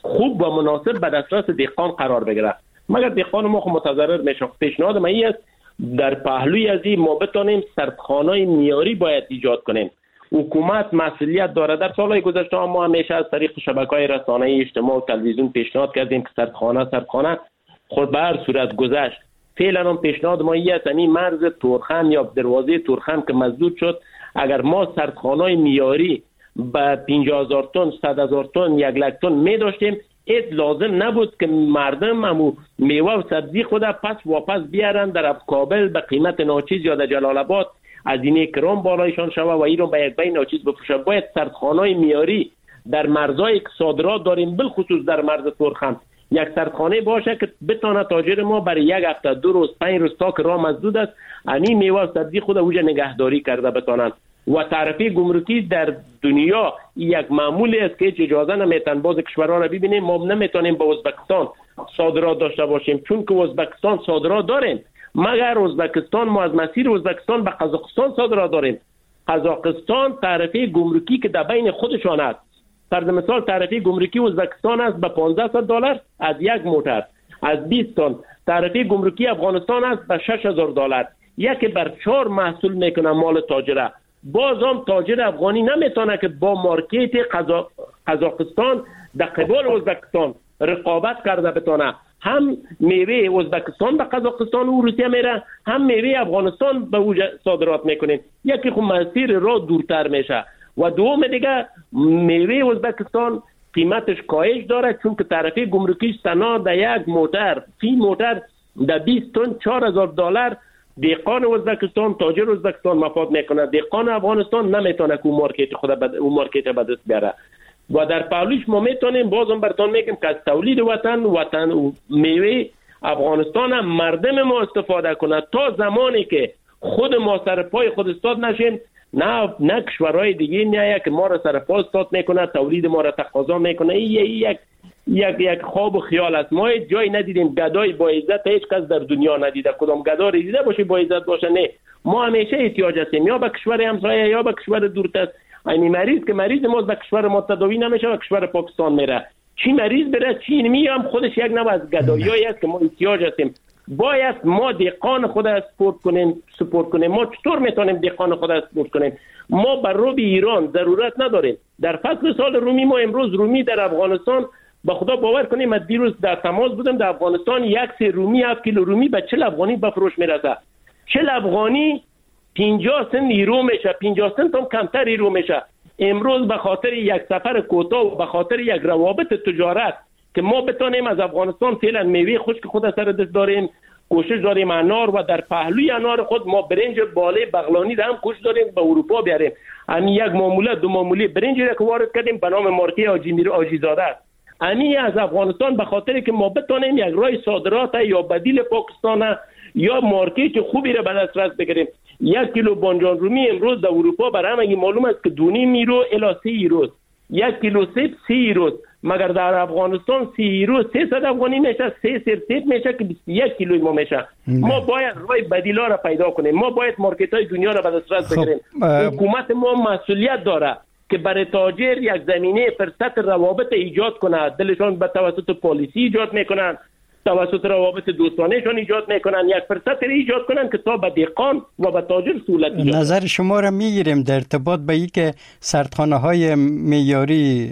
خوب و مناسب به دسترس دهقان قرار بگیره. مگر دهقان ما خود متضرر میشه. پیشنهاد من این است در پهلوی از این ما بتانیم سردخانه‌های معیاری باید ایجاد کنیم. حکومت مسئولیت داره. در سالهای گذشته ما همیشه از طریق شبکه‌های رسانه‌ای اجتماعی و تلویزیون پیشنهاد کردیم که سردخانه سردخانه خود به هر صورت گذشت. فعلا هم پیشنهاد ما این است این مرز تورخم یا دروازه تورخم که مسدود شد، اگر ما سردخانه‌های معیاری با پنجاه هزار تن، صد هزار تن، یک لک تن می داشتیم، اید لازم نبود که مردم همو میوه و سبزی خود پس واپس بیارن در کابل به قیمت ناچیز یا در جلال آباد از این کرام بالایشان شوه و ایران به یک بین ناچیز بفروشه. باید سردخانه‌های معیاری در مرزهای که صادرات داریم، بالخصوص در مرز تورخم، یک سردخانه باشه که بتونه تاجر ما برای یک هفته، دو روز، پنج روز تا که راه مسدود است این میوه و سبزی خود اوجه نگهداری کرده بتونن. و تعرفه گمرکی در دنیا یک معمولی است که اجازه نمیتن باز کشورها را ببینیم. ما نمیتونیم با ازبکستان صادرات داشته باشیم چون که ازبکستان صادرات داریم، مگر ازبکستان ما از مسیر ازبکستان به قزاقستان صادرات داریم. قزاقستان تعرفه گمرکی که در بین خودشان است، فرض مثال تعرفه گمرکی ازبکستان است به پانزده دلار از یک موتر، از بیست تن. تعرفه گمرکی افغانستان است به شش هزار دلار. یکی بر چهار محصول میکنه مال تاجره. باز هم تاجر افغانی نمیتونه که با مارکت قزا... قزاقستان در قبال ازبکستان رقابت کرده بتونه. هم میوه ازبکستان به قزاقستان و روسیه میره، هم میوه افغانستان به او صادرات میکنه. یکی خب مسیر راه دورتر میشه. و دوم دیگه میوه ازبکستان قیمتش کاهش داره چون که تعرفه گمرکی سنا در یک موتر فی موتر در بیست تن چهار هزار دلار دهقان ازبکستان، تاجر ازبکستان مفاد میکنه. دهقان افغانستان نمیتونه که اون مارکت خود بد... اون مارکت به دست بیاره. و در پهلوش ما میتونیم بازم براتون میگم که از تولید وطن وطن و میوه افغانستان هم مردم ما استفاده کنه تا زمانی که خود ما سر پای خود استاد نشیم. نه نه کشورهای دیگه نه که ما را سر پا استاد میکنه، تولید ما را تقاضا میکنه. این یک یک یک خواب و خیال است. ما جای ندیدیم گدای با عزت، هیچ کس در دنیا ندیده. کدام گدا را دیده باشه با عزت باشه؟ نه، ما همیشه احتیاج هستیم یا به کشور همسایه یا به کشور دورتر. این مریض که مریض ما به کشور ما تداوی نمیشه و کشور پاکستان میره. چی مریض بره چی می هم خودش یک نوع از گدایی است که ما احتیاج هستیم. باید ما دهقان خود را سپورت کنیم سپورت کنیم. ما چطور میتونیم دهقان خود را سپورت کنیم؟ ما بر رو به ایران ضرورت نداریم. در فصل سال رومی ما امروز رومی در افغانستان با خدا باور کنیم، من دیروز در تماس بودم در افغانستان یک سه رومی هفت کیلو رومی به چهل افغانی به فروش میرسه. چهل افغانی پنجاه سنت یورو میشه، پنجاه سنت هم کمتر یورو میشه. امروز به خاطر یک سفر کوتاه و به خاطر یک روابط تجارت که ما بتونیم از افغانستان فعلا میوه خشک خود سر دست داریم، کوشش داریم انار و در پهلوی انار خود ما برنج باله بغلانی را هم کوشش داریم به اروپا بیاریم. همین یک معموله دو معموله برنج را که وارد کردیم به نام مارکه حاجی میر آجیزاده است. همین از افغانستان به خاطر که ما بتونیم یک راه صادرات یا بدیل پاکستان یا مارکت خوبی را به دسترس بگیریم. یک کیلو بانجان رومی امروز در اروپا برای همه معلوم است که دونی میرو الی سی یورو، یک کیلو سیب سی یورو، مگر در افغانستان سی یورو سیصد افغانی میشه، سه سر سیب میشه که بیست و یک کیلوی ما میشه. ما باید راه بدیلا را پیدا کنیم. ما باید مارکت های دنیا را به دسترس بگیریم. حکومت ما مسئولیت داره که برای تاجر یک زمینه فرصت روابط ایجاد کنه. دلشان به توسط پالیسی ایجاد میکنن، توسط روابط دوستانهشان ایجاد میکنن، یک فرصت ایجاد کنن که تا به دهقان و به تاجر سهولت ایجاد. نظر شما را میگیریم در ارتباط به این که سردخانه های معیاری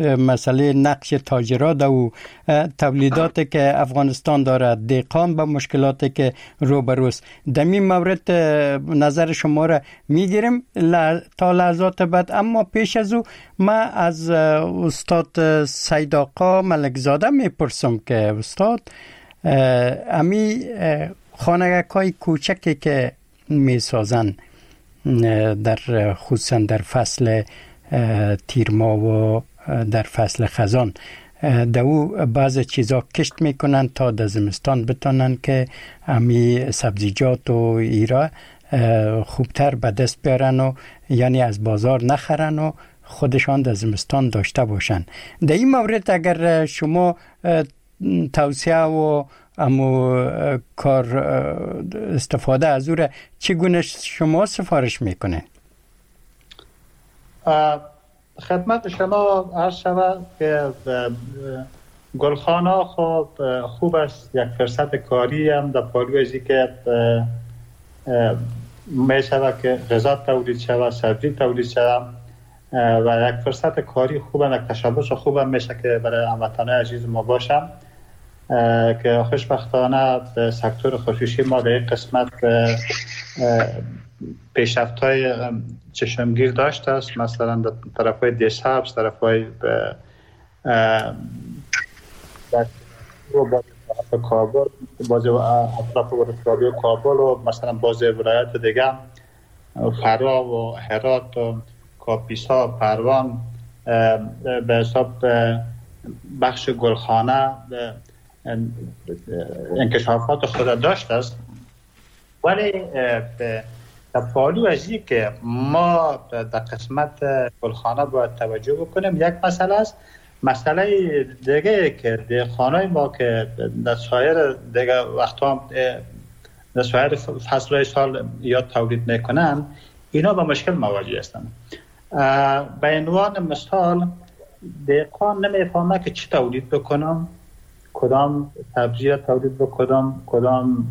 مسئله نقش تاجرات و تولیداتی که افغانستان دارد، دهقان به مشکلاتی که روبروست، در این مورد نظر شما را میگیریم تا لحظات بعد. اما پیش از او من از استاد سید آقا ملکزاده میپرسم که استاد امی خانگک های کوچکی که می سازن در خصوصا در فصل تیرما و در فصل خزان، در او بعض چیزا کشت میکنن تا در زمستان بتونن که امی سبزیجات و ایرا خوبتر به دست بیارن و یعنی از بازار نخرن و خودشان در زمستان داشته باشن. در این مورد اگر شما توصیه و امو کار استفاده از او را چگونه شما سفارش میکنه؟ خدمت شما عرض شود که گلخانه خب خوب است، یک فرصت کاری هم در پالو ازی که می شود که غذا تولید شود، سبزی تولید شود و یک فرصت کاری خوب هم، یک تشابه خوب هم میشه که برای هموطنان عزیز ما باشم که خوشبختانه سکتور خصوصی ما در این قسمت پیشرفت‌های چشمگیر داشته است. مثلا در طرف‌های دیسابس، طرف‌های در کابل، بعضی اطراف ولسوالی کابل و مثلا بعضی ولایات دیگه فرا و هرات و کاپیسا و پروان به حساب بخش گلخانه انکشافات خود داشته است. ولی در پالو از این که ما در قسمت گلخانه باید توجه بکنیم، یک مسئله است. مسئله دیگه که دهقانای ما که در سایر دیگه وقتا در سایر فصلهای سال یا تولید میکنن، اینا با مشکل مواجه هستند. به عنوان مثال دهقان نمیفهمه که چی تولید بکنم، کدام سبزی تولید بکنم، کدام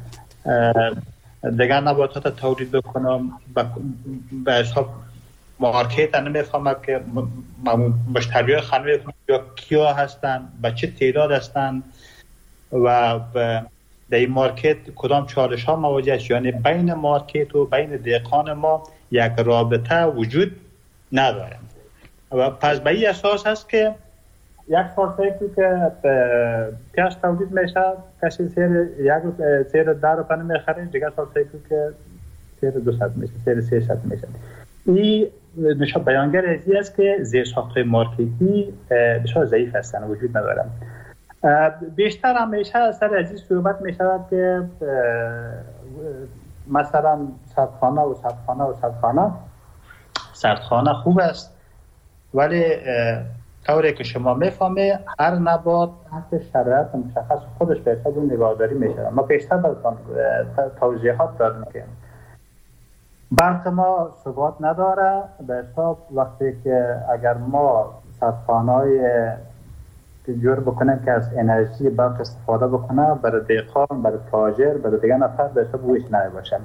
دیگر نباتات تولید بکنم، به حساب مارکت نمیفهمه که مشتریای خانه یا کیا هستن، به چه تعداد هستن و در این مارکت کدام چالش ها مواجه است. یعنی بین مارکت و بین دهقان ما یک رابطه وجود نداره و پس به این اساس هست که یک فارسایی که پیاز تولید میشه، کسی سیر یک سیر در رو پنه میخره، دیگر فارسایی که سیر دو ست میشه، سیر سه ست میشه. این نشان بیانگر ازی است که زیر ساختهای مارکتی بسیار ضعیف هستن و وجود ندارن. بیشتر همیشه سر ازی صحبت میشود که مثلا سردخانه و سردخانه و سردخانه سردخانه خوب است، ولی طوری که شما میفهمه هر نبات تحت شرایط مشخص خودش به حساب نگهداری میشه. ما پیشتر براتون توضیحات دادیم که برق ما ثبات نداره، به حساب وقتی که اگر ما سردخانه‌های جور بکنیم که از انرژی برق استفاده بکنه، برای دهقان، برای تاجر، برای دیگر نفر به حساب ویش نباشه،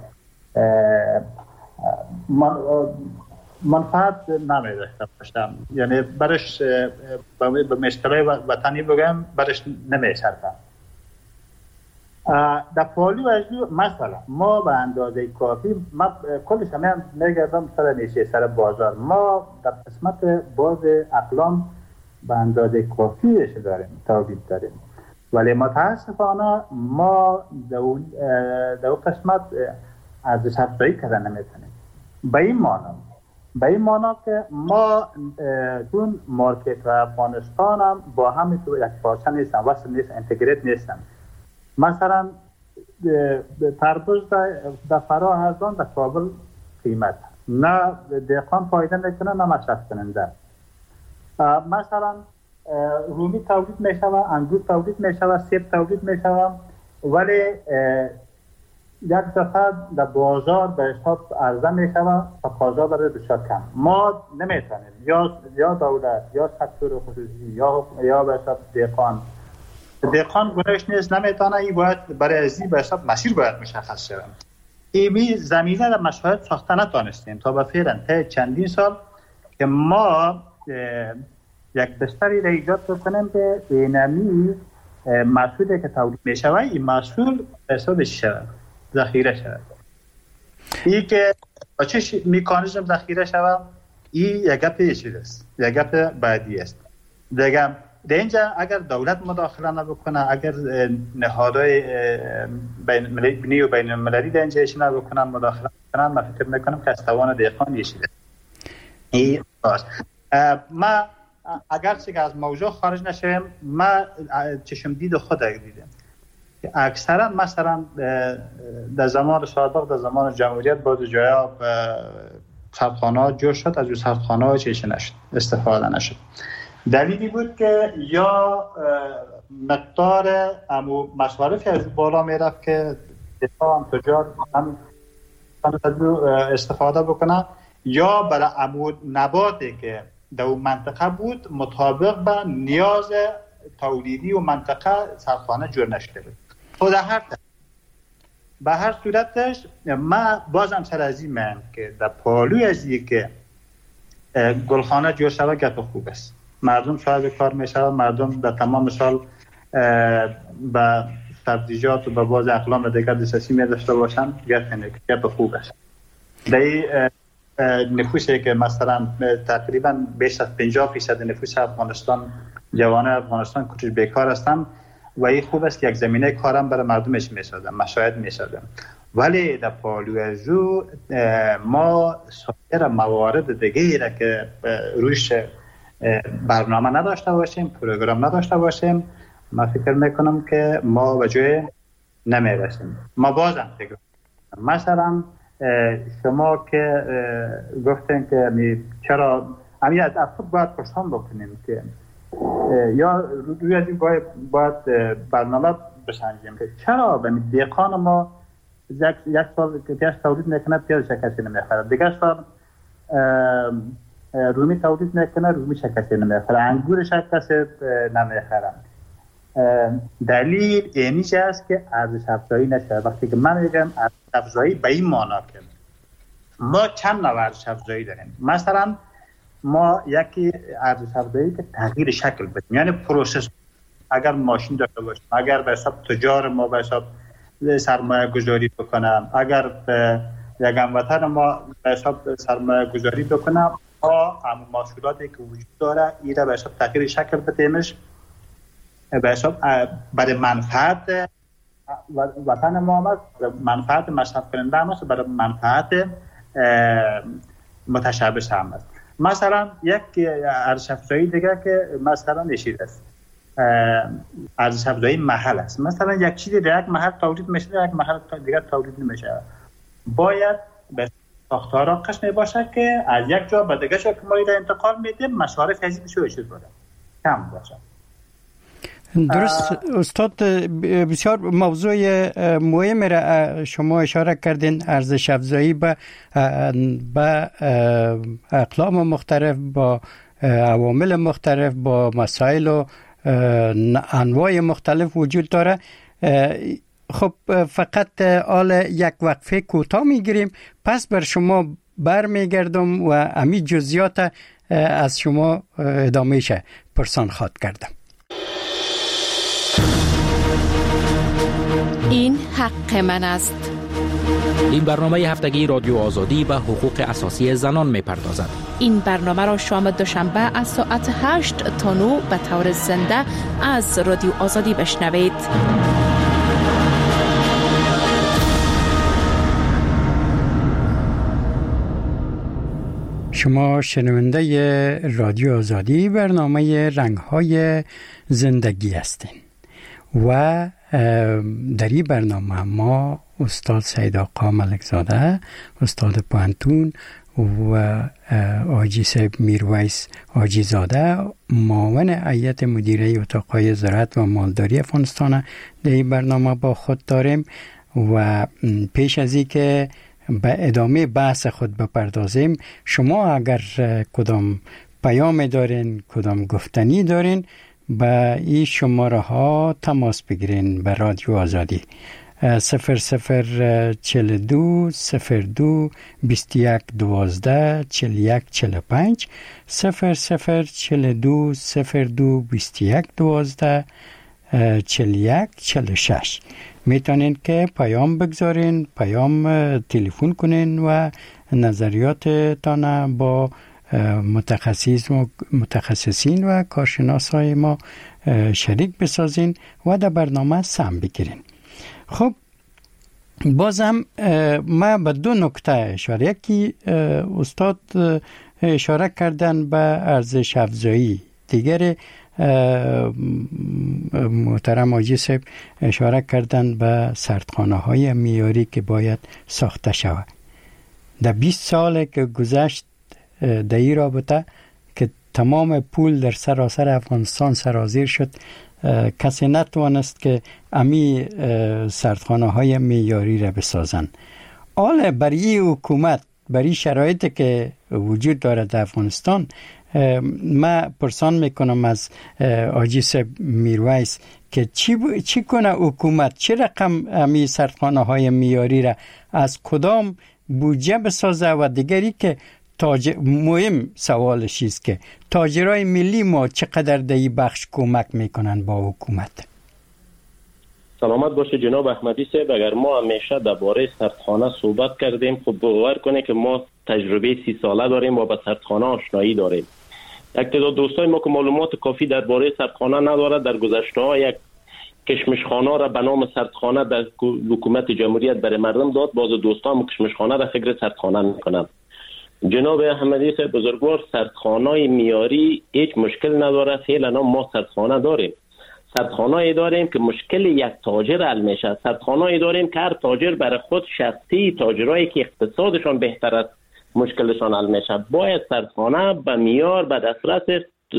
منفعت نمیداشته باشم. یعنی برش به مشتری وطنی بگم برش نمیشرفه. در پالو اجلو مثلا ما به اندازه کافی، ما کلش همه هم میگردم سر نیشه سر بازار، ما در قسمت باز اقلام به اندازه کافیش داریم، تولید داریم، ولی متاسفانه ما در اون قسمت ارزش افزایی کردن نمیتونیم. به این معنی به این معنی که ما چون مارکت و افغانستان هم با هم تو یک پارچه نیستن، وصل نیست، انتگریت نیستن. مثلا تربوز در فرا ارزان، در کابل قیمت، نه دهقان فایده میکنه نه مصرف کننده. مثلا رومی تولید میشوه، انگور تولید میشوه، سیب تولید میشوه، ولی یک دفعه در بازار به حساب عرضه میشوه، تقاضا برای بسیار کم. ما نمیتونیم، یا یا دولت یا سکتور خصوصی یا یا به حساب دهقان دهقان گونهش نیست، نمیتونه. این باید برای ازی به حساب مسیر باید مشخص شود. ایمی زمینه در مشاهد ساخته نتانستیم تا به فعلا تا چندین سال که ما یک بستری را ایجاد بکنیم که اینمی محصولی که تولید میشوه این محصول حساب شود، ذخیره شود. این که با چه میکانیزم ذخیره شود، این یک گپ یه چیز است، یک گپ بعدی است. دیگه در اینجا اگر دولت مداخله نبکنه، اگر نهادهای بین المللی و بین المللی در اینجا ایش نبکنن، مداخله کنن، من فکر میکنم که از توان دهقان یه چیز است. این باست. ما اگر چه از موضوع خارج نشویم، ما چشم دید خود دیدم اکثرا مثلا در زمان سابق، در زمان جمهوریت بعض جایا سردخانه ها جور شد، از اون سردخانه ها چیش نشد، استفاده نشد. دلیلی بود که یا مقدار امو مصارفی از بالا می رفت که دفاع هم تجار هم استفاده بکنن، یا برای امو نباتی که در اون منطقه بود مطابق به نیاز تولیدی و منطقه سردخانه جور نشده بود. خود هر به هر صورتش ما بازم سر از این من که در پالوی از این که گلخانه جور شده گپ خوب است. مردم صاحب کار میشه، مردم در تمام سال به سبزیجات و به باز اقلام دیگر دسترسی می داشته باشن، گپ خوب است. در این نفوسی که مثلا تقریبا بیش از پنجاه درصد نفوس افغانستان، جوان افغانستان کچش بیکار هستند و این خوب است که یک زمینه کارم برای مردمش میسازن، مشاهد میسازن. ولی در پالوی زو ما سایر موارد دیگه را که روش برنامه نداشته باشیم، پروگرام نداشته باشیم، ما فکر میکنم که ما به جای نمیرسیم. ما بازم فکر مثلا شما که گفتین که چرا همین از افراد باید پرسان بکنیم که یا روی از این باید برنامه بسنجیم که چرا به دیقان ما یک سال که پیاز تولید میکنه پیاز کسی نمیخره، دیگه سال رومی تولید میکنه رومی کسی نمیخره، انگورش کسی نمیخره. دلیل اینیش است که ارزش افزایی نشه. وقتی که من میگم ارزش افزایی به این معنا که ما چند نوع ارزش افزایی داریم. مثلا ما یکی ارزش افزایی که تغییر شکل بدیم، یعنی پروسس. اگر ماشین داشته باشیم، اگر به حساب تجار ما به حساب سرمایه گذاری بکنم، اگر یک هموطن ما به حساب سرمایه گذاری بکنم، ما هم محصولاتی که وجود داره ایره به حساب تغییر شکل بدیمش به حساب برای منفعت وطن ما هست، منفعت مصرف کننده هم هست، برای منفعت متشابه هم هست. مثلا یک ارزش افزایی دیگه که مثلا نشید است، ارزش افزایی محل است. مثلا یک چیزی در یک محل تولید میشه، در یک محل دیگر تولید نمیشه. باید به ساختارها قسمی باشه که از یک جا به دیگه جا که ما را انتقال میدیم مصارف هزینه شو چیز بوده کم باشه. درست استاد، بسیار موضوع مهم را شما اشاره کردین، ارزش افزایی به به اقلام مختلف، با عوامل مختلف، با مسائل و انواع مختلف وجود داره. خب فقط آل یک وقفه کوتاه میگیریم، پس بر شما برمیگردم و امی جزئیات از شما ادامه شه پرسان خواد کردم. این حق من است. این برنامه هفتگی رادیو آزادی به حقوق اساسی زنان می‌پردازد. این برنامه را شام دوشنبه از ساعت هشت تا نه به طور زنده از رادیو آزادی بشنوید. شما شنونده رادیو آزادی برنامه رنگ‌های زندگی هستین و در این برنامه ما استاد سید آقا ملکزاده، استاد پوهنتون و آجی صاحب میرویس آجی زاده، معاون هیئت مدیره اتاق‌های زراعت و مالداری افغانستان، در این برنامه با خود داریم. و پیش از این که به ادامه بحث خود بپردازیم، شما اگر کدام پیام دارین، کدام گفتنی دارین، به این شماره ها تماس بگیرین به رادیو آزادی صفر صفر چل دو صفر دو بیست یک دوازده چل یک چل پنج صفر صفر چل دو صفر دو بیست یک دوازده چل یک چل شش. میتونین که پیام بگذارین، پیام تلفن کنین و نظریاتتان با متخصص و متخصصین و کارشناسای ما شریک بسازین و در برنامه سهم بگیرین. خب بازم ما به دو نکته اشاره، یکی استاد اشاره کردن به ارزش افزایی، دیگر محترم آجی صاحب اشاره کردن به سردخانه های معیاری که باید ساخته شود. در بیست سال که گذشت در این رابطه که تمام پول در سراسر افغانستان سرازیر شد، کسی نتوانست که امی سردخانه های معیاری را بسازن. حالا برای حکومت، برای شرایطی که وجود دارد در افغانستان، ما پرسان میکنم از آجی صاحب میرویس که چی, ب... چی کنه حکومت، چه رقم امی سردخانه های میاری را از کدام بودجه بسازه و دیگری که تاجر مهم سوالش است که تاجرای ملی ما چقدر در این بخش کمک میکنن با حکومت. سلامت باشه جناب احمدی صاحب. اگر ما همیشه درباره سردخانه صحبت کردیم، خب باور کنه که ما تجربه سی ساله داریم و با سردخانه آشنایی داریم. یک تعداد دوستای ما که معلومات کافی درباره سردخانه نداره، در گذشته ها یک کشمشخانه را به نام سردخانه در حکومت جمهوریت برای مردم داد. باز دوستان کشمشخانه را فکر سردخانه میکنن. جناب احمدی صاحب بزرگوار، سردخانه میاری هیچ مشکل نداره. فعلا ما سردخانه داریم. سردخانه‌ای داریم که مشکل یک تاجر حل میشه. سردخانه‌ای داریم که هر تاجر برای خود شخصی، تاجرایی که اقتصادشان بهتر است مشکلشان حل میشه. باید سردخانه به معیار به دسترس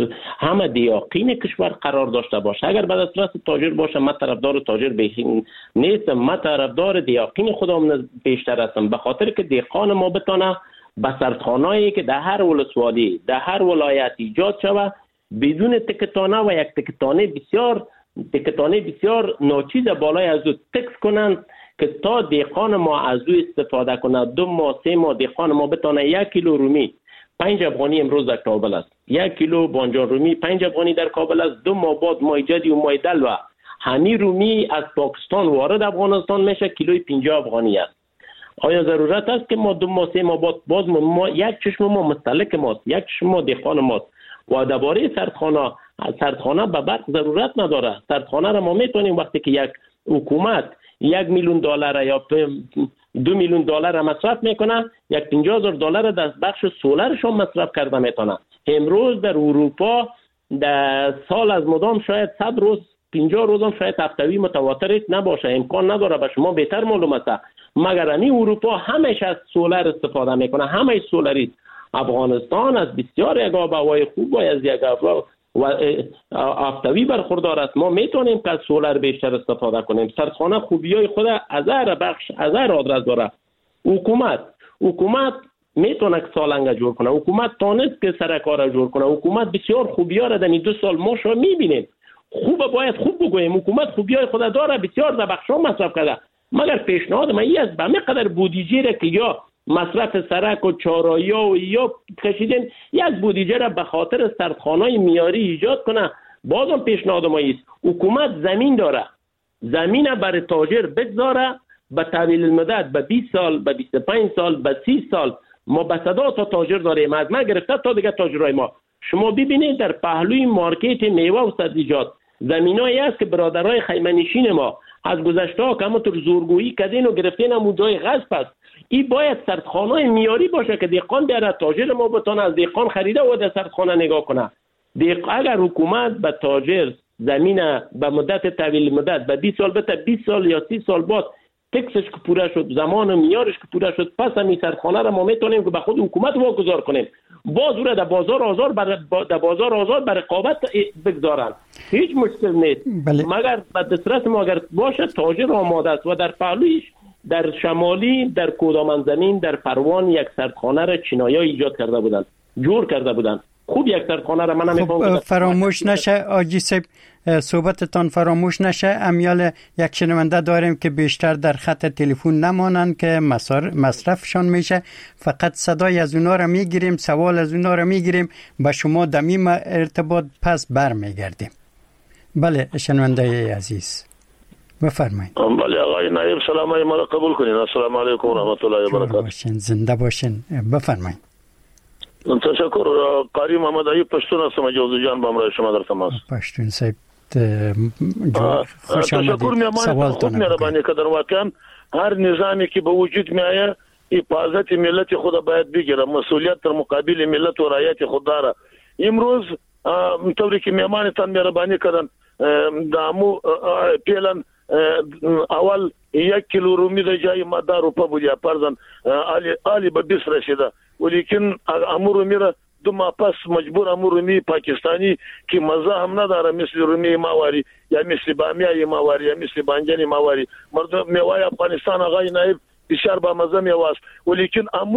همه دیاقین کشور قرار داشته باشه. اگر به دسترس تاجر باشه، من طرفدار تاجر بیشین نیستم، من طرفدار دیاقین خودم بیشتر هستم، به خاطر که دیقان ما بتونه به سردخانه‌ای که در هر ولسوالی در هر ولایت ایجاد شوه بدون تکتانه و یک تکتانه بسیار تکتانه بسیار ناچیز بالای از او تکس کنند که تا دیقان ما از او استفاده کنه. دو ماه سه ماه دیقان ما بتونه یک کیلو رومی پنج افغانی امروز در کابل است، یک کیلو بانجان رومی پنج افغانی در کابل است. دو ماه بعد مای جدی و مای دلو همی رومی از پاکستان وارد افغانستان میشه، کیلوی پنجاه افغانی است. آیا ضرورت است که ما دو ماه سه ماه بعد باز ما یک چشم ما مستهلک ماست، یک چشم ما دیقان ماست؟ و درباره سردخانه، سردخانه به برق ضرورت نداره. سردخانه را ما میتونیم وقتی که یک حکومت یک میلیون دلار یا دو میلیون دلار مصرف میکنه، یک پنجاه هزار دلار در بخش سولرش هم مصرف کرده میتونه. امروز در اروپا در سال از مدام شاید صد روز پنجاه روز هم شاید هفتوی متواتر نباشه، امکان نداره. به شما بهتر معلوم است. مگر امی اروپا همیشه از سولر استفاده میکنه، همه سولری. افغانستان از بسیار یک آب هوای خوب و از یک و هفتوی برخوردار است. ما میتونیم که از سولر بیشتر استفاده کنیم. سردخانه خوبیای خود از هر بخش از هر آدرس داره. حکومت حکومت میتونه که سالنگ جور کنه، حکومت تانست که سرکار جور کنه، حکومت بسیار خوبی‌ها را در این دو سال ما شو میبینیم. خوبه، باید خوب بگوییم حکومت خوبیای خود داره، بسیار در بخش‌ها مصرف کرده. مگر پیشنهاد من این است به مقدار بودجه را که یا مصرف سرک و چارایی و یا کشیدن، یک بودجه را به خاطر سردخانه‌های میاری ایجاد کنه. بازم پیشنهاد ما است حکومت زمین داره، زمین برای تاجر بگذاره به طویل المدت، به بیست سال، به بیست و پنج سال، به سی سال. ما به صدا تا تاجر داریم، از ما گرفته تا دیگه تاجرای ما. شما ببینید در پهلوی مارکت میوه و سبزیجات زمینایی است که برادرای خیمه نشین ما از گذشته ها که همونطور زورگویی کردین و گرفتین همون جای غصب است. این باید سردخانه میاری باشه که دیقان بیاره، تاجر ما بتونه از دیقان خریده و در سردخانه نگاه کنه. دیق... اگر حکومت به تاجر زمین به مدت طویل مدت به بیست سال بده، بیست سال یا سی سال بعد تکسش که پوره شد، زمان میارش که پوره شد، پس همین سردخانه را ما میتونیم که به خود حکومت واگذار کنیم. باز او را در بازار آزار بر در بازار آزار بر رقابت بگذارن. هیچ مشکل نیست. بله. مگر به دسترس ما اگر باشه تاجر آماده است. و در پهلویش در شمالی در کودامن زمین در پروان یک سردخانه را چینایی‌ها ایجاد کرده بودند، جور کرده بودند. خوب یک سردخانه را من نمی‌فهمم. فراموش نشه آجی صاحب، صحبتتان فراموش نشه. امیال یک شنونده داریم که بیشتر در خط تلفن نمانند که مصرفشان میشه، فقط صدای از اونا را میگیریم، سوال از اونا را میگیریم، با شما دمیم ارتباط پس برمیگردیم. بله شنونده عزیز بفرمایید. بله آقای نایب سلام ما را قبول کنین. السلام علیکم و رحمت الله و برکاته. باشین، زنده باشین. بفرمایید. تشکر. قاری محمد ایوب پشتون هستم، جوزی جان با امرای شما در تماس. پشتون صاحب خوش آمدید. تشکر می‌کنم مهربانی که در واقع هر نظامی که به وجود میآید حفاظت ملت خود باید بگیره، مسئولیت در مقابل ملت و رعیت خود داره. امروز طوری که مهمانتان مهربانی کردن دامو پیلن اول یک کیلو رومی در جای مدار روپا بود یا پرزن آلی, آلی به بیست رسیده، ولیکن امور رومی را دو ماه پس مجبور امور رومی پاکستانی که مزه هم نداره مثل رومی ماواری یا مثل بامیای ماواری یا مثل بانجانی ماواری. مردم میوای افغانستان آقای نایب بسیار با مزه میواست، ولیکن امو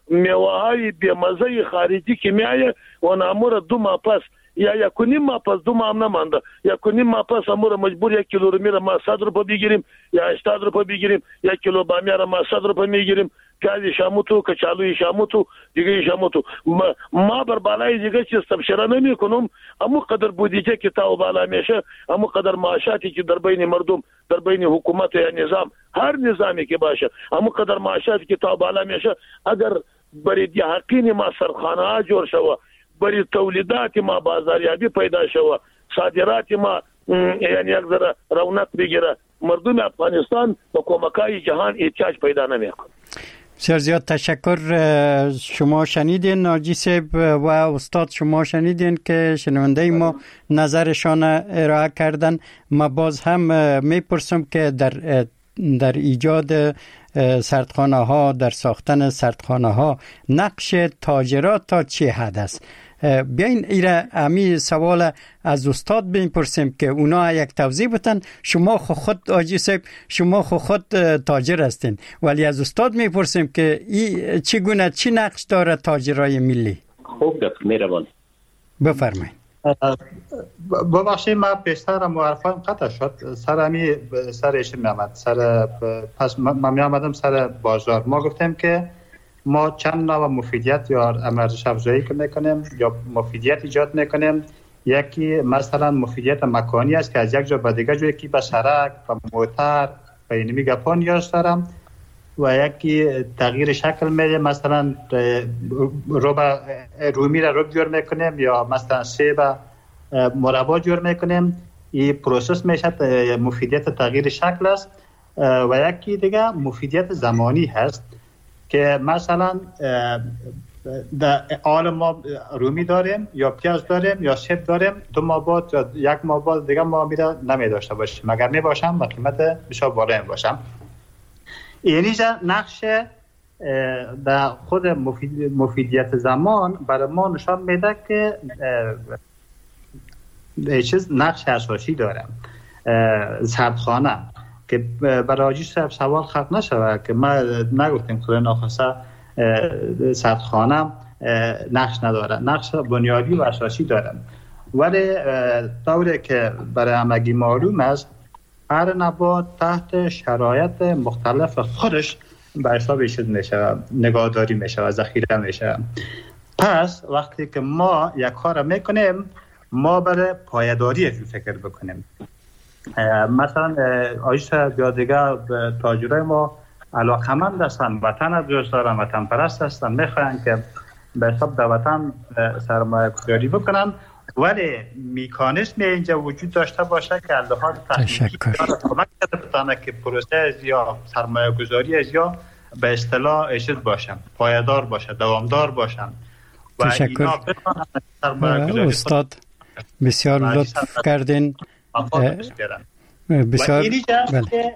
میوه های بیمزه خارجی که میایه و نامور دو ماه پس یا یک و نیم ماه پس دو ماه هم نمانده یک و نیم ماه پس امور مجبور یک کیلو رو میره ما صد روپه بگیریم یا هشتاد روپه بگیریم، یک کیلو بامیه رو ما صد روپه میگیریم، پیاز شاموتو کچالوی شاموتو دیگه شاموتو ما, ما بر بالای دیگه چیز تبشره نمی کنم. امو قدر بودجه که تا بالا میشه، امو قدر معاشاتی که در بین مردم در بین حکومت یا نظام هر نظامی که باشه امو قدر معاشاتی که تا بالا میشه، اگر برای دیحقین ما سرخانه ها جور شوه، برای تولیدات ما بازاریابی پیدا شوه، صادرات ما یعنی یک ذره رونق بگیره، مردم افغانستان با کمکای جهان احتیاج پیدا نمیکنه. بسیار زیاد تشکر. شما شنیدین ناجی صاحب و استاد، شما شنیدین که شنونده ما نظرشان ارائه کردن. ما باز هم میپرسم که در در ایجاد سردخانه ها، در ساختن سردخانه ها نقش تاجرات تا چه حد است؟ بیاین ایره امی سوال از استاد بپرسیم که اونا یک توضیح بدن. شما خو خود آجی صاحب شما خو خود تاجر هستین، ولی از استاد میپرسیم که ای چگونه چی نقش داره تاجرای ملی؟ خوب گفت، مهربان. بفرمایید. ببخشید ما بیشتر معرفایم قطع شد سر امی سرش میامد سر پس ما میامدم سر بازار. ما گفتیم که ما چند نوع مفیدیت یا ارزش افزایی که میکنیم یا مفیدیت ایجاد میکنیم. یکی مثلا مفیدیت مکانی است که از یک جا به دیگر جا، یکی به سرک و موتر و اینمی گپا نیاز دارم، و یکی تغییر شکل میده، مثلا روب رومی را روب جور میکنیم یا مثلا سیب مربا جور میکنیم. این پروسس میشه مفیدیت تغییر شکل است. و یکی دیگه مفیدیت زمانی هست که مثلا در آل ما رومی داریم یا پیاز داریم یا سیب داریم، دو ماه بعد یا یک ماه بعد دیگه ما میره نمی داشته باشیم، مگر می باشم و قیمت بسیار بالا می باشم. یعنی نقش در خود مفید مفیدیت زمان برای ما نشان میده که چیز نقش اساسی داره. سردخانه که برای آجی صاحب سوال خلق نشود که ما نگفتیم خود ناخواسته سردخانه نقش نداره، نقش بنیادی و اساسی داره. ولی طوری که برای همگی معلوم است هر نبات تحت شرایط مختلف خودش به حساب ایشد میشه، نگهداری میشه و ذخیره میشه. پس وقتی که ما یک کار میکنیم ما برای پایداری فکر بکنیم. مثلا آیش یا دیگه تاجرای ما علاقمند هستن، وطن دوست دارن، وطن پرست هستن، میخواین که به حساب در وطن سرمایه گذاری بکنن، ولی میکانیزم اینجا وجود داشته باشه که لحاظ تکنیکی کمک بتونه که پروسه یا سرمایه گذاری یا به اصطلاح اشد باشه، پایدار باشه، دوامدار باشه. تشکر استاد، بسیار لطف کردین. بسیار که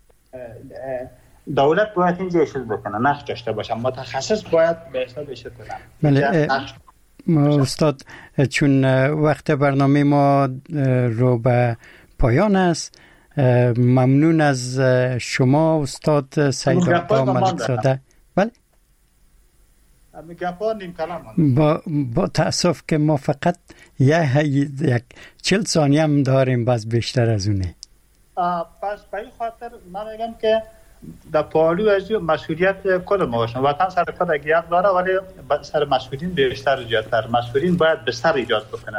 دولت باید اینجا اشد بکنه، نقش داشته باشه، متخصص باید به حساب اشد کنه. استاد چون وقت برنامه ما رو به پایان است، ممنون از شما استاد سید آقا ملکزاده. بله با, با تأسف که ما فقط یک چل ثانیه هم داریم، باز بیشتر از اونه. پس به این خاطر من میگم که در پالو از مسئولیت کل ما باشن. وطن سر خود اگه حق داره، ولی سر مسئولین بیشتر زیادتر. مسئولین باید بستر ایجاد بکنن.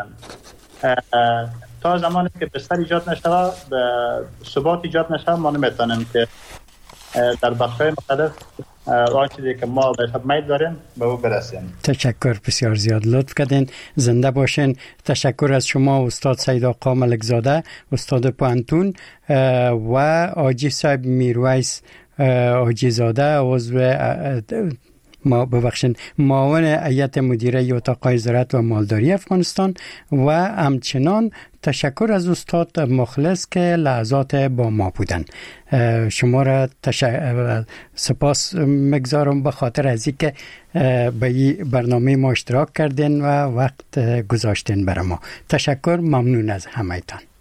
تا زمانی که بستر ایجاد نشود، ثبات ایجاد نشود، ما نمیتونیم که در بخش‌های مختلف آن چیزی که ما به حساب میل داریم به او برسیم. تشکر، بسیار زیاد لطف کردین. زنده باشین. تشکر از شما استاد سید آقا ملکزاده، استاد پوهنتون، و آجی صاحب میرویس آجی زاده، عضو ما ببخشین معاون هیئت مدیره اتاق زراعت و مالداری افغانستان، و همچنان تشکر از استاد مخلص که لحظات با ما بودن. شما را تش... سپاس مگذارم به خاطر از اینکه به این برنامه ما اشتراک کردین و وقت گذاشتین برای ما. تشکر، ممنون از همه‌تان.